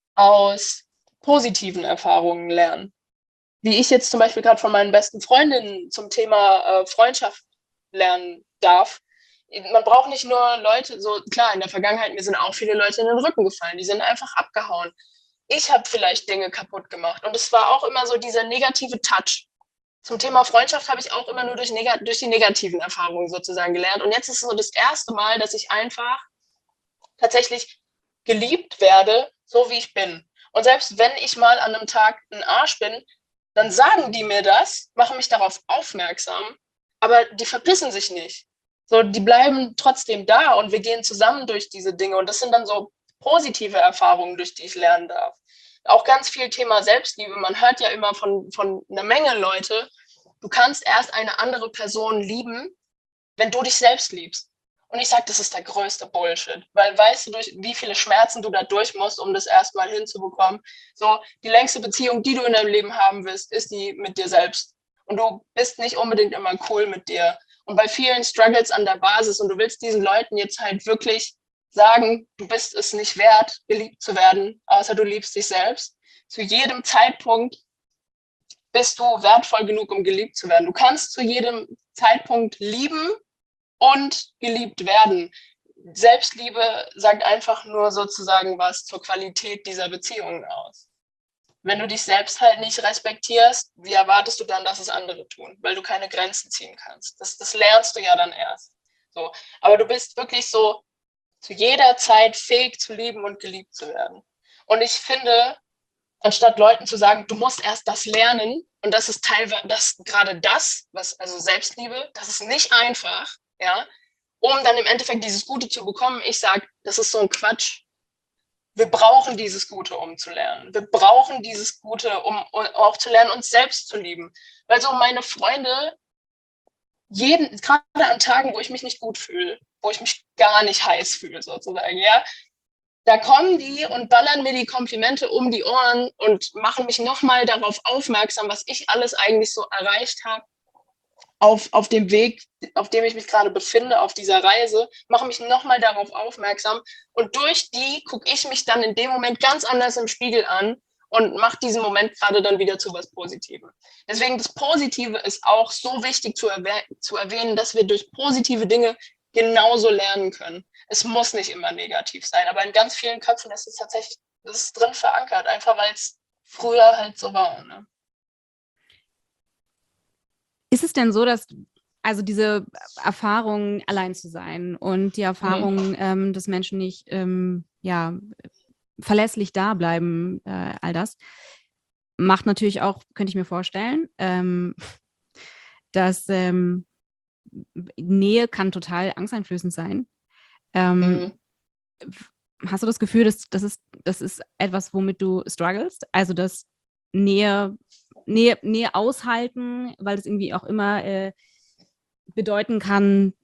aus positiven Erfahrungen lernen. Wie ich jetzt zum Beispiel gerade von meinen besten Freundinnen zum Thema Freundschaft lernen darf. Man braucht nicht nur Leute, so klar, in der Vergangenheit, mir sind auch viele Leute in den Rücken gefallen, die sind einfach abgehauen. Ich habe vielleicht Dinge kaputt gemacht und es war auch immer so dieser negative Touch. Zum Thema Freundschaft habe ich auch immer nur durch die negativen Erfahrungen sozusagen gelernt. Und jetzt ist es so das erste Mal, dass ich einfach tatsächlich geliebt werde, so wie ich bin. Und selbst wenn ich mal an einem Tag ein Arsch bin, dann sagen die mir das, machen mich darauf aufmerksam, aber die verpissen sich nicht. So, die bleiben trotzdem da und wir gehen zusammen durch diese Dinge. Und das sind dann so positive Erfahrungen, durch die ich lernen darf. Auch ganz viel Thema Selbstliebe. Man hört ja immer von einer Menge Leute, du kannst erst eine andere Person lieben, wenn du dich selbst liebst. Und ich sage, das ist der größte Bullshit. Weil weißt du, durch wie viele Schmerzen du da durch musst, um das erstmal hinzubekommen. So, die längste Beziehung, die du in deinem Leben haben willst, ist die mit dir selbst. Und du bist nicht unbedingt immer cool mit dir. Und bei vielen Struggles an der Basis und du willst diesen Leuten jetzt halt wirklich sagen, du bist es nicht wert, geliebt zu werden, außer du liebst dich selbst. Zu jedem Zeitpunkt bist du wertvoll genug, um geliebt zu werden. Du kannst zu jedem Zeitpunkt lieben und geliebt werden. Selbstliebe sagt einfach nur sozusagen was zur Qualität dieser Beziehungen aus. Wenn du dich selbst halt nicht respektierst, wie erwartest du dann, dass es andere tun? Weil du keine Grenzen ziehen kannst. Das lernst du ja dann erst. So. Aber du bist wirklich so zu jeder Zeit fähig zu lieben und geliebt zu werden. Und ich finde, anstatt Leuten zu sagen, du musst erst das lernen, und das ist teilweise gerade das, was, also Selbstliebe, das ist nicht einfach, ja, um dann im Endeffekt dieses Gute zu bekommen. Ich sage, das ist so ein Quatsch. Wir brauchen dieses Gute, um zu lernen. Wir brauchen dieses Gute, um auch zu lernen, uns selbst zu lieben. Weil so meine Freunde, gerade an Tagen, wo ich mich nicht gut fühle, wo ich mich gar nicht heiß fühle, sozusagen, ja, da kommen die und ballern mir die Komplimente um die Ohren und machen mich nochmal darauf aufmerksam, was ich alles eigentlich so erreicht habe auf dem Weg, auf dem ich mich gerade befinde, auf dieser Reise, machen mich nochmal darauf aufmerksam und durch die gucke ich mich dann in dem Moment ganz anders im Spiegel an und mache diesen Moment gerade dann wieder zu was Positivem. Deswegen das Positive ist auch so wichtig zu erwähnen, dass wir durch positive Dinge genauso lernen können. Es muss nicht immer negativ sein, aber in ganz vielen Köpfen ist es tatsächlich, das ist drin verankert, einfach weil es früher halt so war. Ne? Ist es denn so, dass also diese Erfahrung, allein zu sein und die Erfahrung, dass Menschen nicht verlässlich da bleiben, all das, macht natürlich auch, könnte ich mir vorstellen, dass Nähe kann total angsteinflößend sein. Hast du das Gefühl, das ist etwas, womit du strugglest? Also dass Nähe aushalten, weil es irgendwie auch immer bedeuten kann,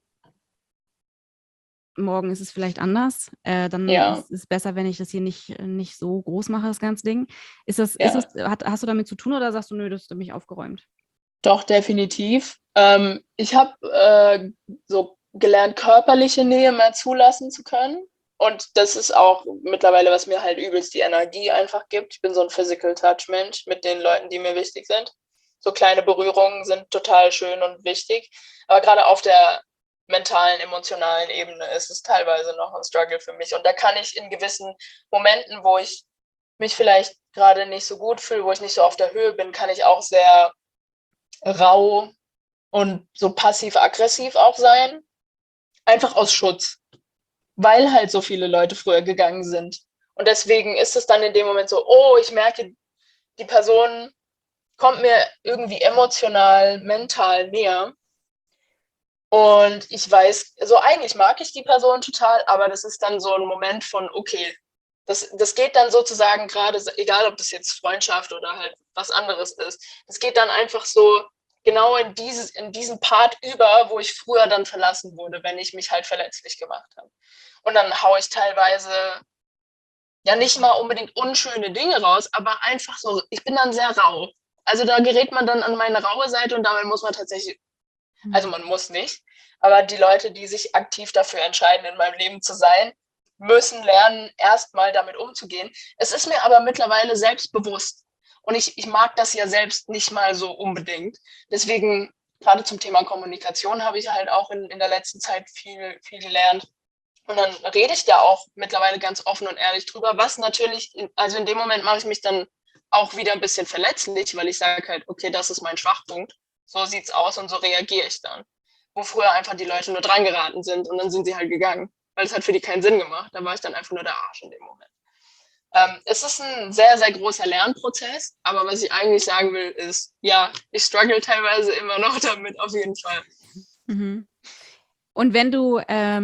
morgen ist es vielleicht anders. Dann ist es besser, wenn ich das hier nicht so groß mache, das ganze Ding. Hast du damit zu tun oder sagst du, nö, das ist mich aufgeräumt? Doch, definitiv. Ich habe so gelernt, körperliche Nähe mehr zulassen zu können. Und das ist auch mittlerweile, was mir halt übelst die Energie einfach gibt. Ich bin so ein Physical Touch Mensch mit den Leuten, die mir wichtig sind. So kleine Berührungen sind total schön und wichtig. Aber gerade auf der mentalen, emotionalen Ebene ist es teilweise noch ein Struggle für mich. Und da kann ich in gewissen Momenten, wo ich mich vielleicht gerade nicht so gut fühle, wo ich nicht so auf der Höhe bin, kann ich auch sehr rau und so passiv-aggressiv auch sein. Einfach aus Schutz. Weil halt so viele Leute früher gegangen sind. Und deswegen ist es dann in dem Moment so, oh, ich merke, die Person kommt mir irgendwie emotional, mental näher. Und ich weiß, so eigentlich mag ich die Person total, aber das ist dann so ein Moment von, okay, das geht dann sozusagen gerade, egal ob das jetzt Freundschaft oder halt was anderes ist, das geht dann einfach so genau in diesen Part über, wo ich früher dann verlassen wurde, wenn ich mich halt verletzlich gemacht habe. Und dann haue ich teilweise ja nicht mal unbedingt unschöne Dinge raus, aber einfach so, ich bin dann sehr rau. Also da gerät man dann an meine raue Seite und dabei muss man tatsächlich, also man muss nicht, aber die Leute, die sich aktiv dafür entscheiden, in meinem Leben zu sein, müssen lernen, erstmal damit umzugehen. Es ist mir aber mittlerweile selbstbewusst und ich mag das ja selbst nicht mal so unbedingt. Deswegen, gerade zum Thema Kommunikation, habe ich halt auch in der letzten Zeit viel gelernt. Und dann rede ich da auch mittlerweile ganz offen und ehrlich drüber, was natürlich, also in dem Moment mache ich mich dann auch wieder ein bisschen verletzlich, weil ich sage halt, okay, das ist mein Schwachpunkt, so sieht's aus und so reagiere ich dann. Wo früher einfach die Leute nur dran geraten sind und dann sind sie halt gegangen, weil es hat für die keinen Sinn gemacht. Da war ich dann einfach nur der Arsch in dem Moment. Es ist ein sehr, sehr großer Lernprozess, aber was ich eigentlich sagen will, ist, ja, ich struggle teilweise immer noch damit, auf jeden Fall. Mhm. Und wenn du,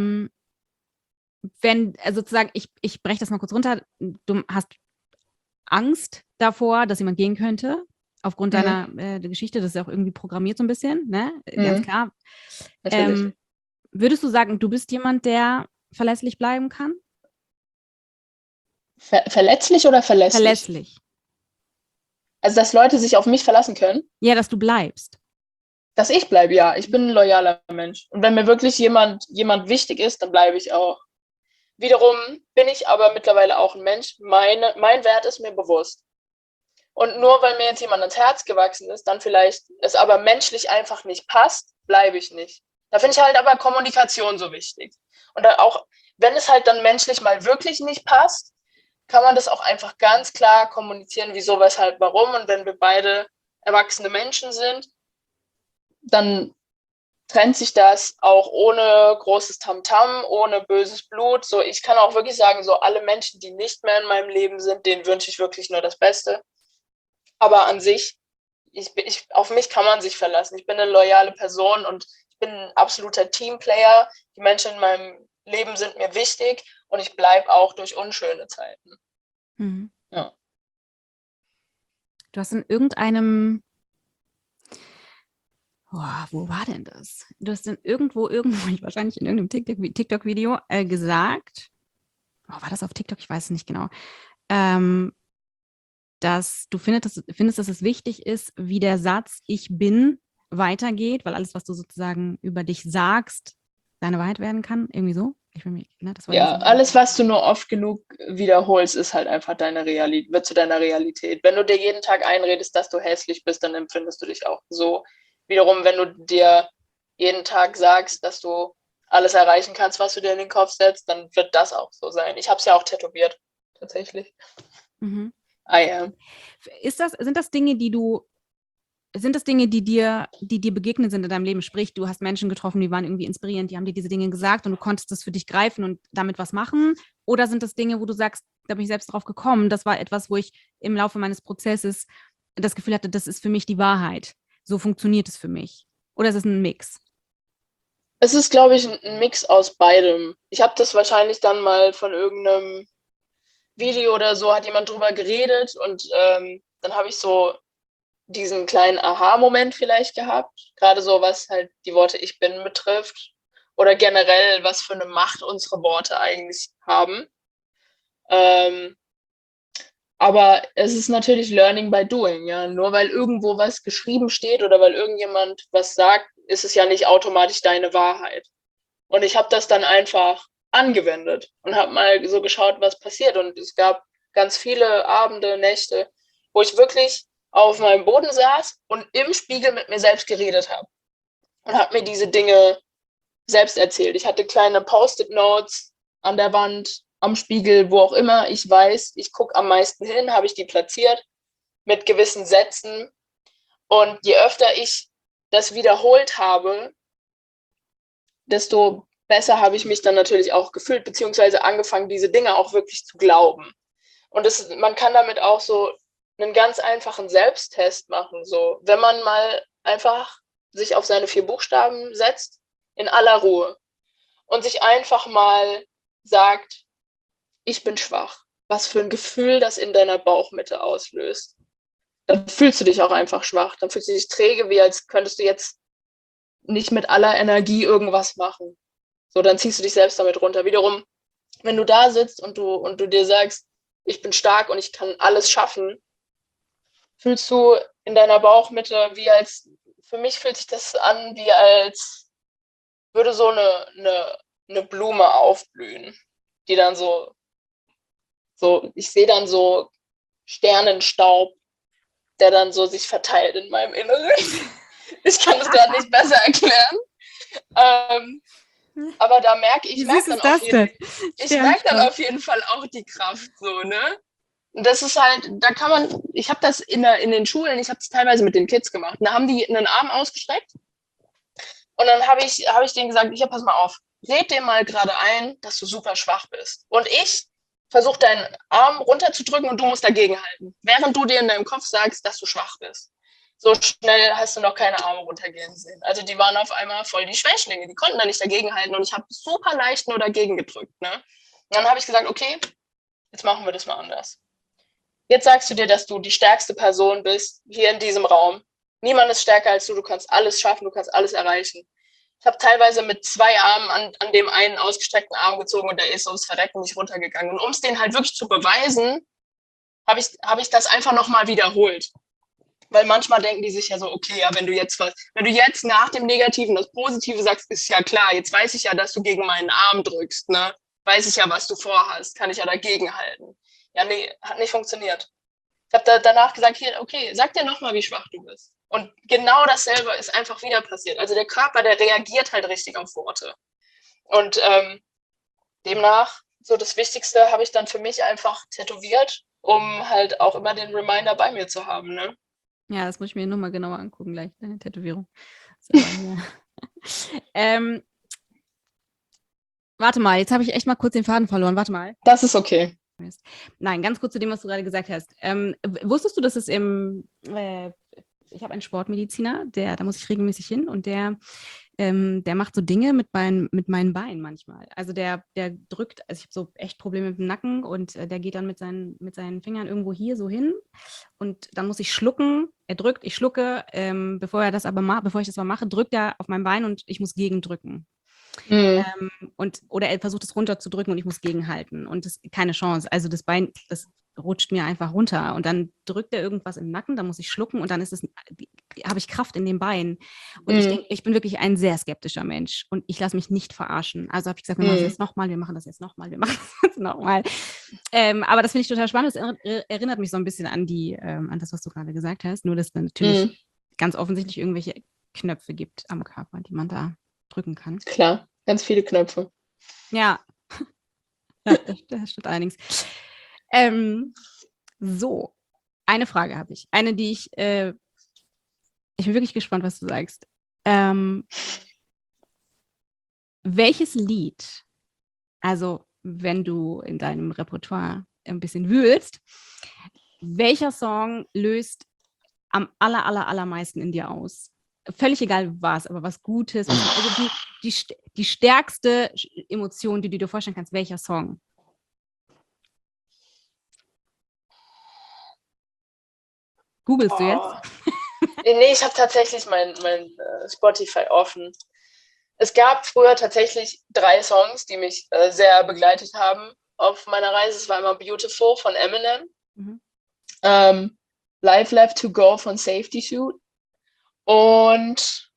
sozusagen, ich breche das mal kurz runter, du hast Angst davor, dass jemand gehen könnte, aufgrund deiner Geschichte, das ist ja auch irgendwie programmiert so ein bisschen, ne? Ganz klar. Würdest du sagen, du bist jemand, der verlässlich bleiben kann? Verletzlich oder verlässlich? Verlässlich. Also, dass Leute sich auf mich verlassen können? Ja, dass du bleibst. Dass ich bleibe, ja. Ich bin ein loyaler Mensch. Und wenn mir wirklich jemand wichtig ist, dann bleibe ich auch. Wiederum bin ich aber mittlerweile auch ein Mensch. Mein Wert ist mir bewusst. Und nur weil mir jetzt jemand ans Herz gewachsen ist, dann vielleicht es aber menschlich einfach nicht passt, bleibe ich nicht. Da finde ich halt aber Kommunikation so wichtig. Und dann auch, wenn es halt dann menschlich mal wirklich nicht passt, kann man das auch einfach ganz klar kommunizieren, wieso, weshalb, warum. Und wenn wir beide erwachsene Menschen sind, dann trennt sich das auch ohne großes Tamtam, ohne böses Blut. So, ich kann auch wirklich sagen, so alle Menschen, die nicht mehr in meinem Leben sind, denen wünsche ich wirklich nur das Beste. Aber an sich, auf mich kann man sich verlassen. Ich bin eine loyale Person und ich bin ein absoluter Teamplayer. Die Menschen in meinem Leben sind mir wichtig und ich bleibe auch durch unschöne Zeiten. Mhm. Ja. Du hast in irgendeinem, wo war denn das? Du hast in irgendwo, wahrscheinlich in irgendeinem TikTok-Video gesagt, war das auf TikTok? Ich weiß es nicht genau, dass du findest, dass es wichtig ist, wie der Satz "Ich bin" weitergeht, weil alles, was du sozusagen über dich sagst, deine Wahrheit werden kann. Irgendwie so. Das war Ja, alles, was du nur oft genug wiederholst, ist halt einfach wird zu deiner Realität. Wenn du dir jeden Tag einredest, dass du hässlich bist, dann empfindest du dich auch so. Wiederum, wenn du dir jeden Tag sagst, dass du alles erreichen kannst, was du dir in den Kopf setzt, dann wird das auch so sein. Ich habe es ja auch tätowiert, tatsächlich. Mhm. I am. Sind das Dinge, die dir begegnet sind in deinem Leben? Sprich, du hast Menschen getroffen, die waren irgendwie inspirierend, die haben dir diese Dinge gesagt und du konntest das für dich greifen und damit was machen? Oder sind das Dinge, wo du sagst, da bin ich selbst drauf gekommen, das war etwas, wo ich im Laufe meines Prozesses das Gefühl hatte, das ist für mich die Wahrheit. So funktioniert es für mich. Oder ist es ein Mix? Es ist, glaube ich, ein Mix aus beidem. Ich habe das wahrscheinlich dann mal von irgendeinem Video oder so, hat jemand drüber geredet und dann habe ich so diesen kleinen Aha-Moment vielleicht gehabt, gerade so was halt die Worte "Ich bin" betrifft oder generell, was für eine Macht unsere Worte eigentlich haben. Aber es ist natürlich Learning by Doing, ja. Nur weil irgendwo was geschrieben steht oder weil irgendjemand was sagt, ist es ja nicht automatisch deine Wahrheit. Und ich habe das dann einfach angewendet und habe mal so geschaut, was passiert. Und es gab ganz viele Abende, Nächte, wo ich wirklich auf meinem Boden saß und im Spiegel mit mir selbst geredet habe und habe mir diese Dinge selbst erzählt. Ich hatte kleine Post-it-Notes an der Wand, am Spiegel, wo auch immer ich weiß, ich gucke am meisten hin, habe ich die platziert mit gewissen Sätzen. Und je öfter ich das wiederholt habe, desto besser habe ich mich dann natürlich auch gefühlt, beziehungsweise angefangen, diese Dinge auch wirklich zu glauben. Und man kann damit auch so einen ganz einfachen Selbsttest machen. So, wenn man mal einfach sich auf seine 4 Buchstaben setzt, in aller Ruhe, und sich einfach mal sagt, ich bin schwach. Was für ein Gefühl das in deiner Bauchmitte auslöst. Dann fühlst du dich auch einfach schwach. Dann fühlst du dich träge, wie als könntest du jetzt nicht mit aller Energie irgendwas machen. So, dann ziehst du dich selbst damit runter. Wiederum, wenn du da sitzt und du dir sagst, ich bin stark und ich kann alles schaffen, fühlst du in deiner Bauchmitte, für mich fühlt sich das an, wie als würde so eine Blume aufblühen, die dann ich sehe dann so Sternenstaub, der dann so sich verteilt in meinem Inneren. Ich kann es gerade nicht besser erklären. Aber da merke ich, dann auf jeden Fall auch die Kraft, so, ne? Und das ist halt, ich habe das in den Schulen, ich habe es teilweise mit den Kids gemacht. Da haben die einen Arm ausgestreckt und dann habe ich denen gesagt, pass mal auf, red dir mal gerade ein, dass du super schwach bist. Und ich versuche deinen Arm runterzudrücken und du musst dagegen halten, während du dir in deinem Kopf sagst, dass du schwach bist. So schnell hast du noch keine Arme runtergehen sehen. Also die waren auf einmal voll die Schwächlinge, die konnten da nicht dagegenhalten und ich habe super leicht nur dagegen gedrückt. Ne? Und dann habe ich gesagt, okay, jetzt machen wir das mal anders. Jetzt sagst du dir, dass du die stärkste Person bist hier in diesem Raum. Niemand ist stärker als du, du kannst alles schaffen, du kannst alles erreichen. Ich habe teilweise mit 2 Armen an dem einen ausgestreckten Arm gezogen und der ist ums Verrecken nicht runtergegangen. Und um es denen halt wirklich zu beweisen, habe ich das einfach nochmal wiederholt. Weil manchmal denken die sich ja so, okay, ja, wenn du jetzt nach dem Negativen das Positive sagst, ist ja klar, jetzt weiß ich ja, dass du gegen meinen Arm drückst, ne? Weiß ich ja, was du vorhast, kann ich ja dagegen halten. Ja, nee, hat nicht funktioniert. Ich habe danach gesagt, hier, okay, sag dir nochmal, wie schwach du bist. Und genau dasselbe ist einfach wieder passiert. Also der Körper, der reagiert halt richtig auf Worte. Und demnach, so das Wichtigste habe ich dann für mich einfach tätowiert, um halt auch immer den Reminder bei mir zu haben, ne? Ja, das muss ich mir nochmal genauer angucken, gleich, deine Tätowierung. Warte mal, jetzt habe ich echt mal kurz den Faden verloren. Warte mal. Das ist okay. Nein, ganz kurz zu dem, was du gerade gesagt hast. Wusstest du, dass es ich habe einen Sportmediziner, da muss ich regelmäßig hin und der macht so Dinge mit meinen Beinen manchmal. Also der drückt, also ich habe so echt Probleme mit dem Nacken und der geht dann mit seinen Fingern irgendwo hier so hin und dann muss ich schlucken. Er drückt, ich schlucke, bevor ich das aber mache, drückt er auf mein Bein und ich muss gegendrücken. Oder er versucht es runterzudrücken und ich muss gegenhalten und das keine Chance. Also das Bein, das rutscht mir einfach runter und dann drückt er irgendwas im Nacken, dann muss ich schlucken und dann habe ich Kraft in den Beinen. Und ich denke, ich bin wirklich ein sehr skeptischer Mensch und ich lasse mich nicht verarschen. Also habe ich gesagt, wir machen das jetzt nochmal, wir machen das jetzt nochmal, wir machen das jetzt nochmal. Aber das finde ich total spannend. Das erinnert mich so ein bisschen an das, was du gerade gesagt hast, nur dass es natürlich ganz offensichtlich irgendwelche Knöpfe gibt am Körper, die man da drücken kann. Klar, ganz viele Knöpfe. Ja, das stimmt einiges. So, eine Frage habe ich. Eine, die ich bin wirklich gespannt, was du sagst. Welches Lied, also wenn du in deinem Repertoire ein bisschen wühlst, welcher Song löst am allermeisten in dir aus? Völlig egal was, aber was Gutes. Also die stärkste Emotion, die du dir vorstellen kannst, welcher Song? Googlest du jetzt? Nee, ich habe tatsächlich mein Spotify offen. Es gab früher tatsächlich 3 Songs, die mich sehr begleitet haben auf meiner Reise. Es war immer Beautiful von Eminem, Life Left to Go von Safety Suit und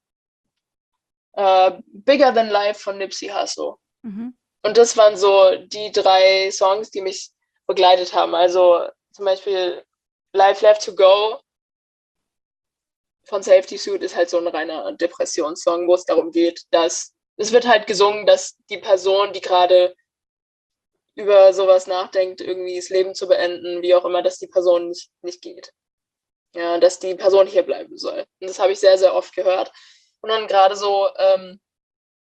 Bigger Than Life von Nipsey Hussle. Und das waren so die 3 Songs, die mich begleitet haben. Also zum Beispiel Life Left to Go von Safety Suit ist halt so ein reiner Depressionssong, wo es darum geht, dass es wird halt gesungen, dass die Person, die gerade über sowas nachdenkt, irgendwie das Leben zu beenden, wie auch immer, dass die Person nicht geht. Ja, dass die Person hier bleiben soll. Und das habe ich sehr, sehr oft gehört. Und dann gerade so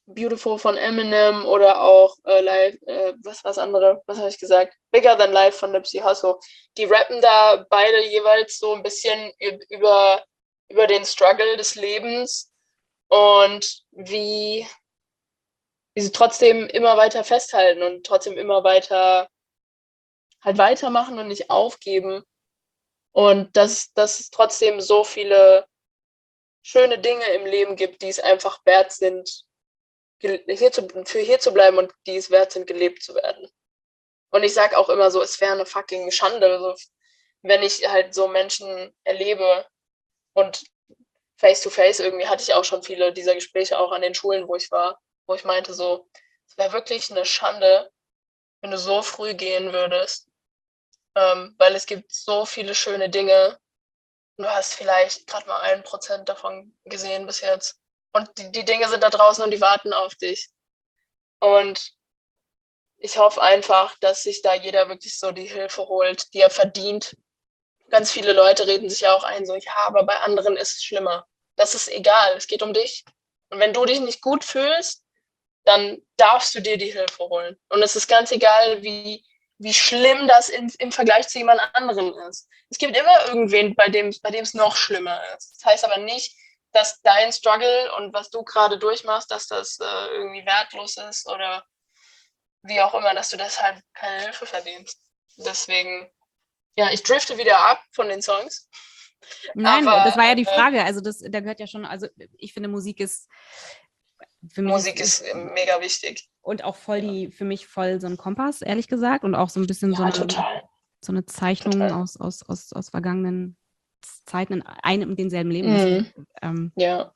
Beautiful von Eminem oder auch was andere, was habe ich gesagt? Bigger Than Life von Nipsey Hussle. Die rappen da beide jeweils so ein bisschen über den Struggle des Lebens und wie sie trotzdem immer weiter festhalten und trotzdem immer weiter halt weitermachen und nicht aufgeben. Und dass es trotzdem so viele schöne Dinge im Leben gibt, die es einfach wert sind, hier zu bleiben und die es wert sind, gelebt zu werden. Und ich sage auch immer so, es wäre eine fucking Schande, so, wenn ich halt so Menschen erlebe und face to face, irgendwie hatte ich auch schon viele dieser Gespräche auch an den Schulen, wo ich war, wo ich meinte so, es wäre wirklich eine Schande, wenn du so früh gehen würdest, weil es gibt so viele schöne Dinge. Du hast vielleicht gerade mal 1% davon gesehen bis jetzt. Und die Dinge sind da draußen und die warten auf dich. Und ich hoffe einfach, dass sich da jeder wirklich so die Hilfe holt, die er verdient. Ganz viele Leute reden sich ja auch ein, so, ja, aber bei anderen ist es schlimmer. Das ist egal, es geht um dich. Und wenn du dich nicht gut fühlst, dann darfst du dir die Hilfe holen. Und es ist ganz egal, wie schlimm das im Vergleich zu jemand anderem ist. Es gibt immer irgendwen, bei dem es noch schlimmer ist. Das heißt aber nicht, dass dein Struggle und was du gerade durchmachst, dass das irgendwie wertlos ist oder wie auch immer, dass du deshalb keine Hilfe verdienst. Deswegen, ja, ich drifte wieder ab von den Songs. Nein, Aber das war ja die Frage. Also da gehört ja schon, also ich finde, Musik ist für mich Musik ist mega wichtig. und auch für mich voll so ein Kompass, ehrlich gesagt. Und auch so ein bisschen Ja, so eine Zeichnung aus vergangenen Zeiten in einem und denselben Leben. Ja.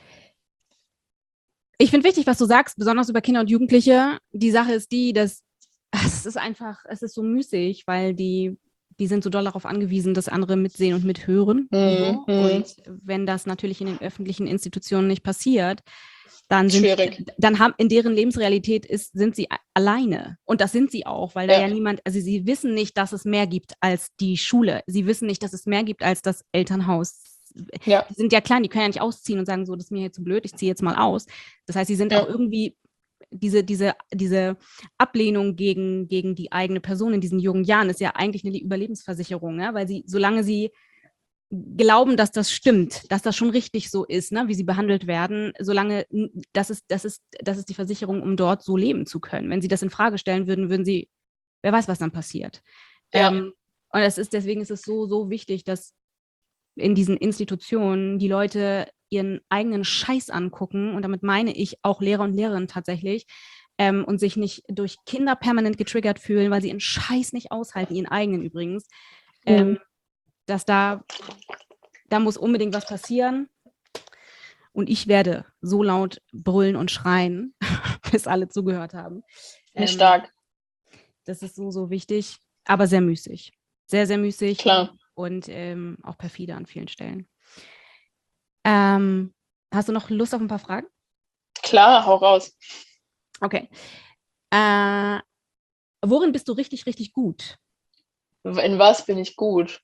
Ich finde wichtig, was du sagst, besonders über Kinder und Jugendliche. Die Sache ist die, dass es ist so müßig, weil die sind so doll darauf angewiesen, dass andere mitsehen und mithören. So. Und wenn das natürlich in den öffentlichen Institutionen nicht passiert, dann haben in deren Lebensrealität sind sie alleine. Und das sind sie auch, weil da ja niemand, also sie wissen nicht, dass es mehr gibt als die Schule. Sie wissen nicht, dass es mehr gibt als das Elternhaus. Ja. Die sind ja klein, die können ja nicht ausziehen und sagen, so, das ist mir hier zu blöd, ich ziehe jetzt mal aus. Das heißt, sie sind auch irgendwie diese Ablehnung gegen die eigene Person in diesen jungen Jahren ist ja eigentlich eine Überlebensversicherung, ja? Weil solange sie glauben, dass das stimmt, dass das schon richtig so ist, ne, wie sie behandelt werden, solange das ist die Versicherung, um dort so leben zu können. Wenn sie das in Frage stellen würden sie, wer weiß, was dann passiert. Ja. Und deswegen ist es so wichtig, dass in diesen Institutionen die Leute ihren eigenen Scheiß angucken und damit meine ich auch Lehrer und Lehrerinnen tatsächlich und sich nicht durch Kinder permanent getriggert fühlen, weil sie ihren Scheiß nicht aushalten, ihren eigenen übrigens, dass da muss unbedingt was passieren und ich werde so laut brüllen und schreien, bis alle zugehört haben. Stark. Das ist so wichtig, aber sehr müßig. Sehr, sehr müßig. Klar. Und auch perfide an vielen Stellen. Hast du noch Lust auf ein paar Fragen? Klar, hau raus. Okay. Worin bist du richtig, richtig gut? In was bin ich gut?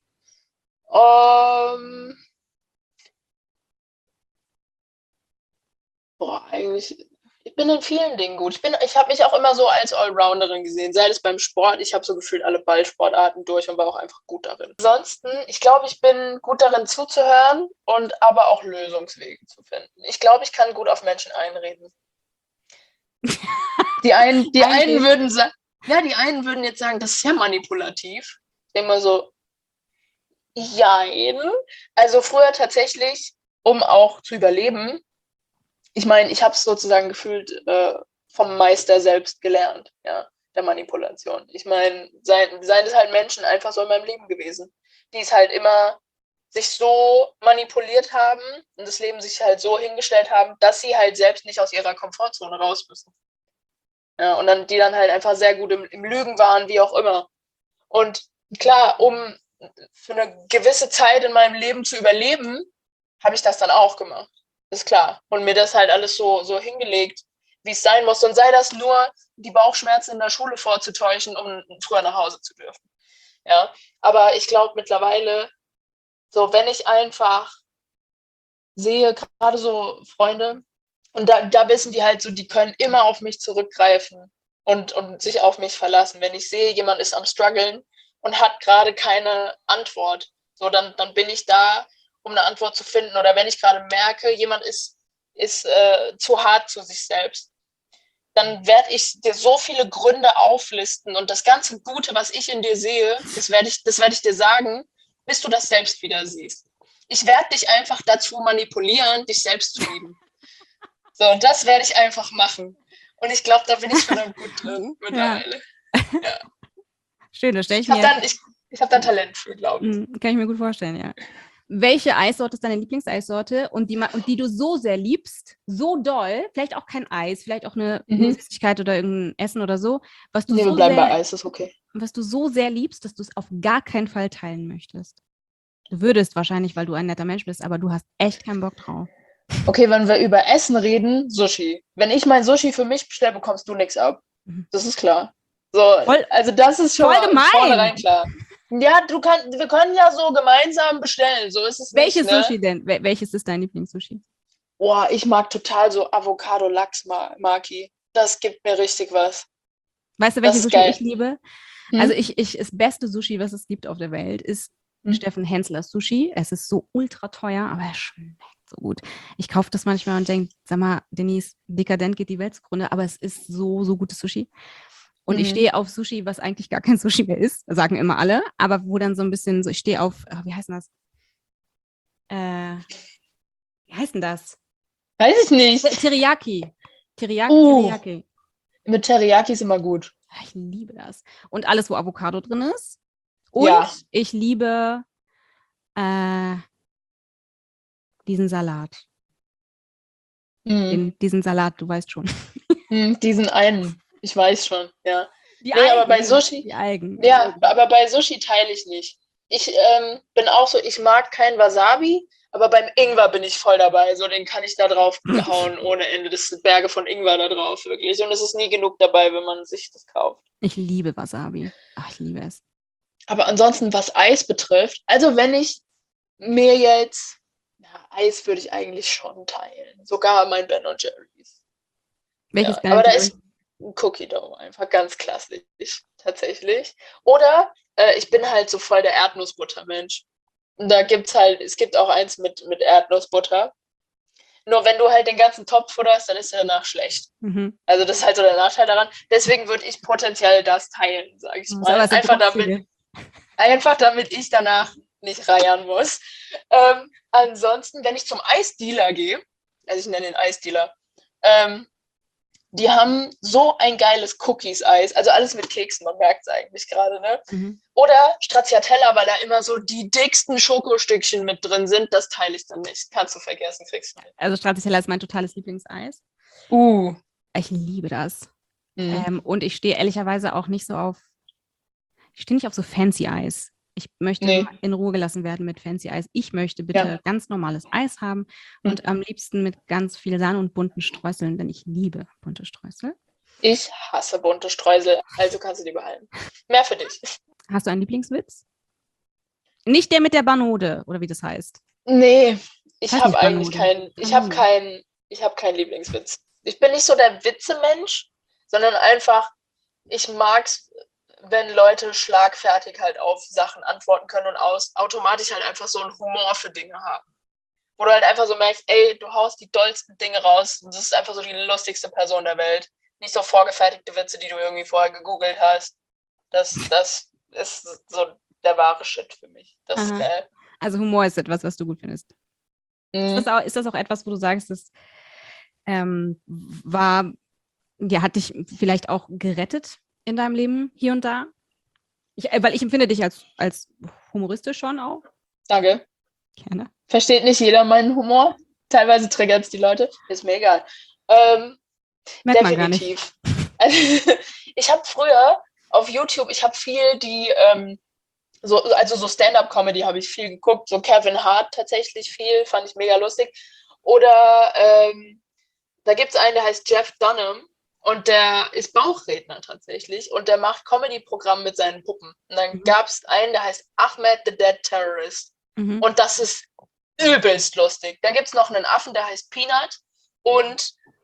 Eigentlich, ich bin in vielen Dingen gut. Ich habe mich auch immer so als Allrounderin gesehen, sei es beim Sport. Ich habe so gefühlt alle Ballsportarten durch und war auch einfach gut darin. Ansonsten, ich glaube, ich bin gut darin zuzuhören und aber auch Lösungswege zu finden. Ich glaube, ich kann gut auf Menschen einreden. Die einen würden sagen, ja, die einen würden jetzt sagen, das ist ja manipulativ. Ich denke mal so, jein. Also früher tatsächlich, um auch zu überleben, ich meine, ich habe es sozusagen gefühlt vom Meister selbst gelernt, ja, der Manipulation. Ich meine, seien es halt Menschen einfach so in meinem Leben gewesen, die es halt immer sich so manipuliert haben und das Leben sich halt so hingestellt haben, dass sie halt selbst nicht aus ihrer Komfortzone raus müssen. Ja, und dann die dann halt einfach sehr gut im Lügen waren, wie auch immer. Und klar, um für eine gewisse Zeit in meinem Leben zu überleben, habe ich das dann auch gemacht. Ist klar. Und mir das halt alles so hingelegt, wie es sein muss. Und sei das nur, die Bauchschmerzen in der Schule vorzutäuschen, um früher nach Hause zu dürfen. Ja. Aber ich glaube mittlerweile, so wenn ich einfach sehe, gerade so Freunde, Und da wissen die halt so, die können immer auf mich zurückgreifen und sich auf mich verlassen. Wenn ich sehe, jemand ist am struggeln und hat gerade keine Antwort, so dann bin ich da, um eine Antwort zu finden. Oder wenn ich gerade merke, jemand ist zu hart zu sich selbst, dann werde ich dir so viele Gründe auflisten und das ganze Gute, was ich in dir sehe, das werde ich dir sagen, bis du das selbst wieder siehst. Ich werde dich einfach dazu manipulieren, dich selbst zu lieben. So, und das werde ich einfach machen. Und ich glaube, da bin ich verdammt gut drin mittlerweile. Ja. Schön, das stelle ich Ich habe mir. hab dann Talent für, glaube ich. Kann ich mir gut vorstellen, ja. Welche Eissorte ist deine Lieblingseissorte und die du so sehr liebst, so doll, vielleicht auch kein Eis, vielleicht auch eine Süßigkeit oder irgendein Essen oder so, Wir bleiben bei Eis, ist okay. Was du so sehr liebst, dass du es auf gar keinen Fall teilen möchtest. Du würdest wahrscheinlich, weil du ein netter Mensch bist, aber du hast echt keinen Bock drauf. Okay, wenn wir über Essen reden, Sushi. Wenn ich mein Sushi für mich bestelle, bekommst du nichts ab. Das ist klar. So, also das ist schon voll gemein. Vornherein klar. Ja, wir können ja so gemeinsam bestellen. So ist es Welches nicht, ne? Sushi denn? Welches ist dein Lieblingssushi? Boah, ich mag total so Avocado-Lachs-Maki. Das gibt mir richtig was. Weißt du, welches Sushi ich liebe? Also das beste Sushi, was es gibt auf der Welt, ist Steffen Henslers Sushi. Es ist so ultra teuer, aber es schmeckt so gut. Ich kaufe das manchmal und denke, sag mal, Denise, dekadent geht die Welt zugrunde, aber es ist so, so gutes Sushi. Und ich stehe auf Sushi, was eigentlich gar kein Sushi mehr ist, sagen immer alle, aber wo dann so ein bisschen so, ich stehe auf, wie heißt denn das? Wie heißt denn das? Weiß ich nicht. Teriyaki. Teriyaki. Mit Teriyaki ist immer gut. Ich liebe das. Und alles, wo Avocado drin ist. Und ich liebe diesen Salat. Diesen Salat, du weißt schon. Diesen einen. Ich weiß schon, ja. Aber bei Sushi. Die Algen. Ja, aber bei Sushi teile ich nicht. Ich bin auch so, ich mag kein Wasabi, aber beim Ingwer bin ich voll dabei. So, den kann ich da drauf hauen ohne Ende. Das sind Berge von Ingwer da drauf, wirklich. Und es ist nie genug dabei, wenn man sich das kauft. Ich liebe Wasabi. Ach, ich liebe es. Aber ansonsten, was Eis betrifft, also wenn ich mir jetzt, Eis würde ich eigentlich schon teilen. Sogar mein Ben & Jerry's. Welches aber da ist ein Cookie Dough einfach ganz klassisch, tatsächlich. Oder ich bin halt so voll der Erdnussbutter-Mensch. Und es gibt auch eins mit Erdnussbutter. Nur wenn du halt den ganzen Topf futterst, dann ist er danach schlecht. Also das ist halt so der Nachteil daran. Deswegen würde ich potenziell das teilen, sage ich mal. Einfach damit ich danach nicht reiern muss. Ansonsten, wenn ich zum Eisdealer gehe, also ich nenne den Eisdealer, die haben so ein geiles Cookies-Eis, also alles mit Keksen, man merkt es eigentlich gerade, ne? Oder Stracciatella, weil da immer so die dicksten Schokostückchen mit drin sind, das teile ich dann nicht. Kannst du vergessen, kriegst du nicht. Also Stracciatella ist mein totales Lieblingseis. Ich liebe das. Und ich stehe ehrlicherweise auch nicht so auf so fancy Eis. Ich möchte in Ruhe gelassen werden mit fancy Eis. Ich möchte bitte ganz normales Eis haben und am liebsten mit ganz viel Sahne und bunten Streuseln, denn ich liebe bunte Streusel. Ich hasse bunte Streusel, also kannst du die behalten. Mehr für dich. Hast du einen Lieblingswitz? Nicht der mit der Banode, oder wie das heißt. Nee, ich habe eigentlich keinen. Ich habe keinen Lieblingswitz. Ich bin nicht so der Witzemensch, sondern einfach, ich mag's, wenn Leute schlagfertig halt auf Sachen antworten können und automatisch halt einfach so einen Humor für Dinge haben. Wo du halt einfach so merkst, ey, du haust die dollsten Dinge raus und das ist einfach so die lustigste Person der Welt. Nicht so vorgefertigte Witze, die du irgendwie vorher gegoogelt hast. Das ist so der wahre Shit für mich. Das ist geil. Also Humor ist etwas, was du gut findest. Ist das auch etwas, wo du sagst, das hat dich vielleicht auch gerettet in deinem Leben hier und da? Weil ich empfinde dich als humoristisch schon auch. Danke. Gerne. Versteht nicht jeder meinen Humor. Teilweise triggert es die Leute. Ist mir egal. Merkt man gar nicht. Also, ich habe früher auf YouTube, viel die, so Stand-up-Comedy habe ich viel geguckt. So Kevin Hart tatsächlich viel, fand ich mega lustig. Oder da gibt es einen, der heißt Jeff Dunham. Und der ist Bauchredner tatsächlich und der macht Comedy-Programm mit seinen Puppen. Und dann gab es einen, der heißt Ahmed the Dead Terrorist. Und das ist übelst lustig. Dann gibt es noch einen Affen, der heißt Peanut. Und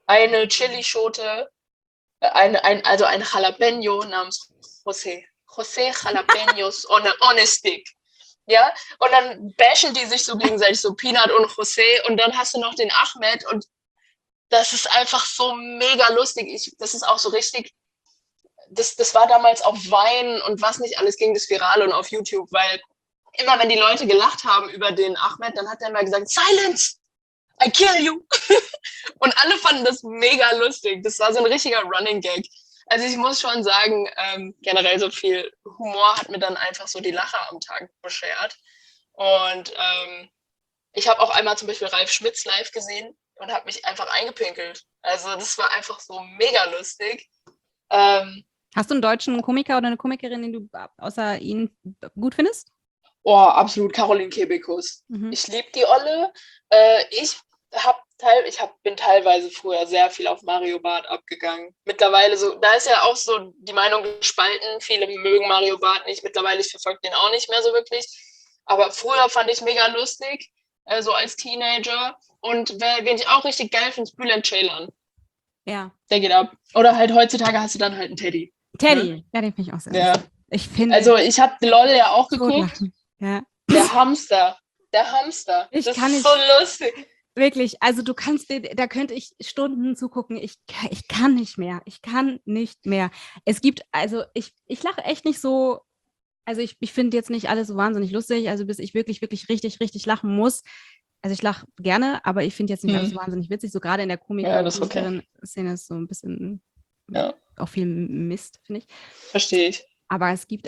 eine Chilischote, also ein Jalapeno namens José. José Jalapenos on a stick. Ja, und dann bashen die sich so gegenseitig, so Peanut und José, und dann hast du noch den Ahmed, und das ist einfach so mega lustig. Das ist auch so richtig, das war damals auf Vine und was nicht alles, ging das viral und auf YouTube, weil immer wenn die Leute gelacht haben über den Ahmed, dann hat er immer gesagt, Silence! I kill you! Und alle fanden das mega lustig. Das war so ein richtiger Running Gag. Also ich muss schon sagen, generell so viel Humor hat mir dann einfach so die Lacher am Tag beschert. Und ich habe auch einmal zum Beispiel Ralf Schmitz live gesehen und habe mich einfach eingepinkelt. Also das war einfach so mega lustig. Hast du einen deutschen Komiker oder eine Komikerin, den du außer ihn gut findest? Oh, absolut, Caroline Kebekus. Ich liebe die Olle. Ich bin teilweise früher sehr viel auf Mario Barth abgegangen. Mittlerweile so, da ist ja auch so die Meinung gespalten. Viele mögen Mario Barth nicht. Mittlerweile, ich verfolge den auch nicht mehr so wirklich. Aber früher fand ich mega lustig, so als Teenager. Und wen ich auch richtig geil finde, ist Bülent Ceylan. Ja. Der geht ab. Oder halt heutzutage hast du dann halt einen Teddy. Teddy, ne? Ja, den finde ich auch sehr lustig. Ich finde. Also ich habe LOL ja auch geguckt. Ja. Der Hamster. Das ist so lustig. Wirklich, also da könnte ich Stunden zugucken. Ich kann nicht mehr. Es gibt, also ich lache echt nicht so, also ich finde jetzt nicht alles so wahnsinnig lustig, also bis ich wirklich, wirklich richtig, richtig lachen muss. Also ich lache gerne, aber ich finde jetzt nicht alles so wahnsinnig witzig, so gerade in der Komikerin-Szene ist so ein bisschen auch viel Mist, finde ich. Verstehe ich. Aber es gibt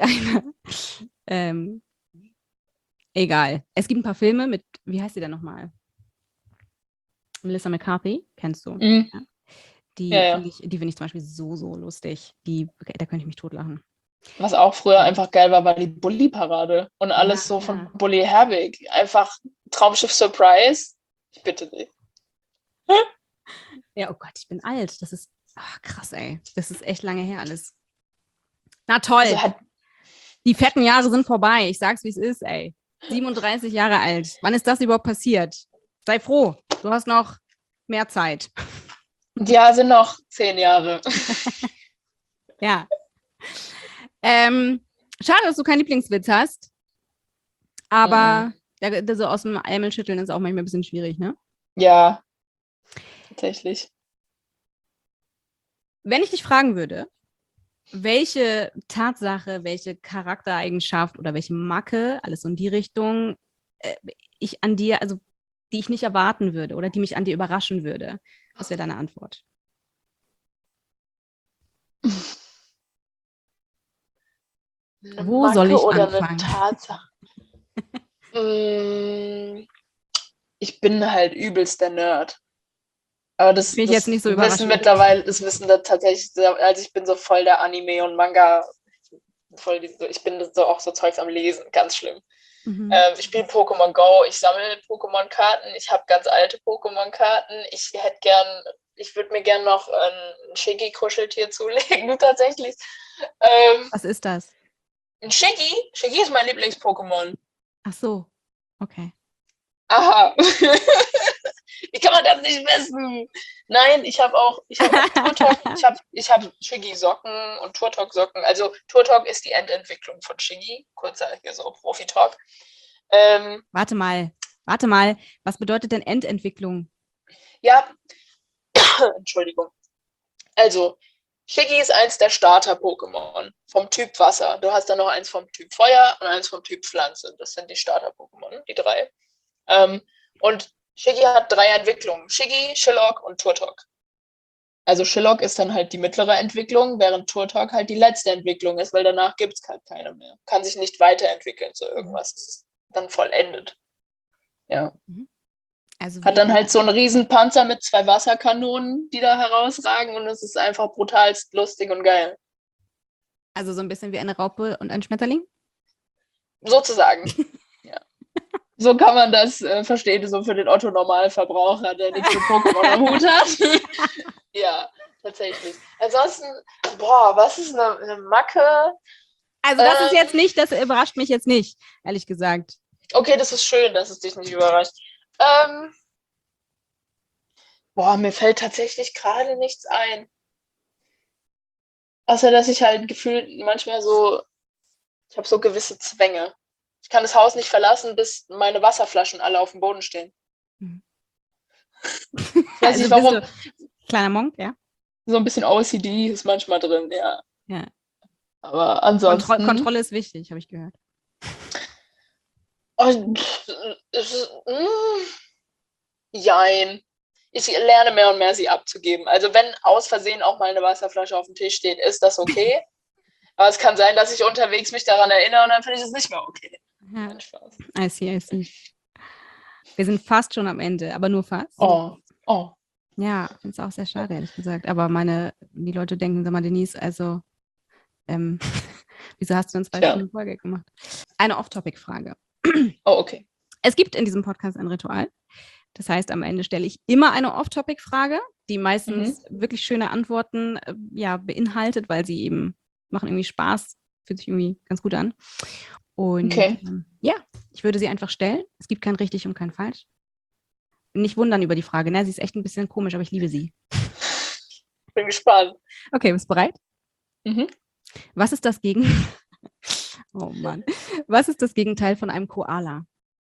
egal. Es gibt ein paar Filme mit, wie heißt die denn nochmal? Melissa McCarthy, kennst du? Ja. Die finde ich zum Beispiel so, so lustig. Da könnte ich mich totlachen. Was auch früher einfach geil war die Bulli-Parade. Und alles von Bully Herbig. Einfach Traumschiff Surprise. Ich bitte dich. Ja, oh Gott, ich bin alt. Das ist krass, ey. Das ist echt lange her alles. Na toll. Also die fetten Jahre sind vorbei. Ich sag's, wie es ist, ey. 37 Jahre alt. Wann ist das überhaupt passiert? Sei froh. Du hast noch mehr Zeit. Ja, sind noch 10 Jahre. Ja. Schade, dass du keinen Lieblingswitz hast. Aber so aus dem Ärmel schütteln ist auch manchmal ein bisschen schwierig, ne? Ja, tatsächlich. Wenn ich dich fragen würde, welche Tatsache, welche Charaktereigenschaft oder welche Macke, alles so in die Richtung, ich an dir, also die ich nicht erwarten würde oder die mich an dir überraschen würde, was wäre deine Antwort? Wo Macke soll ich oder anfangen? Eine Tatsache? Ich bin halt übelst der Nerd. Aber das jetzt nicht so wissen mittlerweile, das wissen da tatsächlich, also ich bin so voll der Anime und Manga, ich bin so auch so Zeugs am Lesen, ganz schlimm. Ich spiele Pokémon Go, ich sammle Pokémon-Karten, ich habe ganz alte Pokémon-Karten, ich würde mir gern noch ein Shiggy-Kuscheltier zulegen, tatsächlich. Was ist das? Ein Shiggy? Shiggy ist mein Lieblings-Pokémon. Ach so, okay. Aha. Wie kann man das nicht wissen? Nein, ich habe auch Turtok, ich habe Shiggy-Socken und Turtok-Socken. Also Turtok ist die Endentwicklung von Shiggy. Kurzer hier so Profi-Talk. Warte mal. Was bedeutet denn Endentwicklung? Ja, Entschuldigung. Also, Shiggy ist eins der Starter-Pokémon vom Typ Wasser. Du hast dann noch eins vom Typ Feuer und eins vom Typ Pflanze. Das sind die Starter-Pokémon, die 3. Und Shiggy hat 3 Entwicklungen. Shiggy, Shillock und Turtok. Also Shillock ist dann halt die mittlere Entwicklung, während Turtok halt die letzte Entwicklung ist, weil danach gibt es halt keine mehr. Kann sich nicht weiterentwickeln zu irgendwas. Das ist dann vollendet. Ja. Also hat dann halt so einen riesen Panzer mit 2 Wasserkanonen, die da herausragen, und es ist einfach brutalst lustig und geil. Also so ein bisschen wie eine Raupe und ein Schmetterling? Sozusagen. Ja. So kann man das verstehen, so für den Otto-Normalverbraucher, der nichts mit Pokémon am Hut hat. Ja, tatsächlich. Ansonsten, was ist eine Macke? Also das ist jetzt nicht, das überrascht mich jetzt nicht, ehrlich gesagt. Okay, das ist schön, dass es dich nicht überrascht. Boah, mir fällt tatsächlich gerade nichts ein. Außer, dass ich halt gefühlt manchmal so, ich habe so gewisse Zwänge. Ich kann das Haus nicht verlassen, bis meine Wasserflaschen alle auf dem Boden stehen. Mhm. Ich weiß nicht Also warum. bist du kleiner Monk, ja? So ein bisschen OCD ist manchmal drin, ja. Ja. Aber ansonsten. Kontrolle ist wichtig, habe ich gehört. Oh, jein. Ich lerne mehr und mehr, sie abzugeben. Also wenn aus Versehen auch mal eine Wasserflasche auf dem Tisch steht, ist das okay. Aber es kann sein, dass ich unterwegs mich daran erinnere und dann finde ich es nicht mehr okay. Ja. Nein, Spaß. I see. Wir sind fast schon am Ende, aber nur fast. Oh. Ja, ich finde es auch sehr schade, ehrlich gesagt. Aber die Leute denken, sag mal, Denise, also, wieso hast du eine 2 Stunden Folge gemacht? Eine Off-Topic-Frage. Oh, okay. Es gibt in diesem Podcast ein Ritual. Das heißt, am Ende stelle ich immer eine Off-Topic-Frage, die meistens wirklich schöne Antworten beinhaltet, weil sie eben machen irgendwie Spaß, fühlt sich irgendwie ganz gut an. Und ich würde sie einfach stellen. Es gibt kein richtig und kein falsch. Nicht wundern über die Frage, ne? Sie ist echt ein bisschen komisch, aber ich liebe sie. Bin gespannt. Okay, bist du bereit? Mhm. Was ist das Gegenteil? Oh Mann. Was ist das Gegenteil von einem Koala?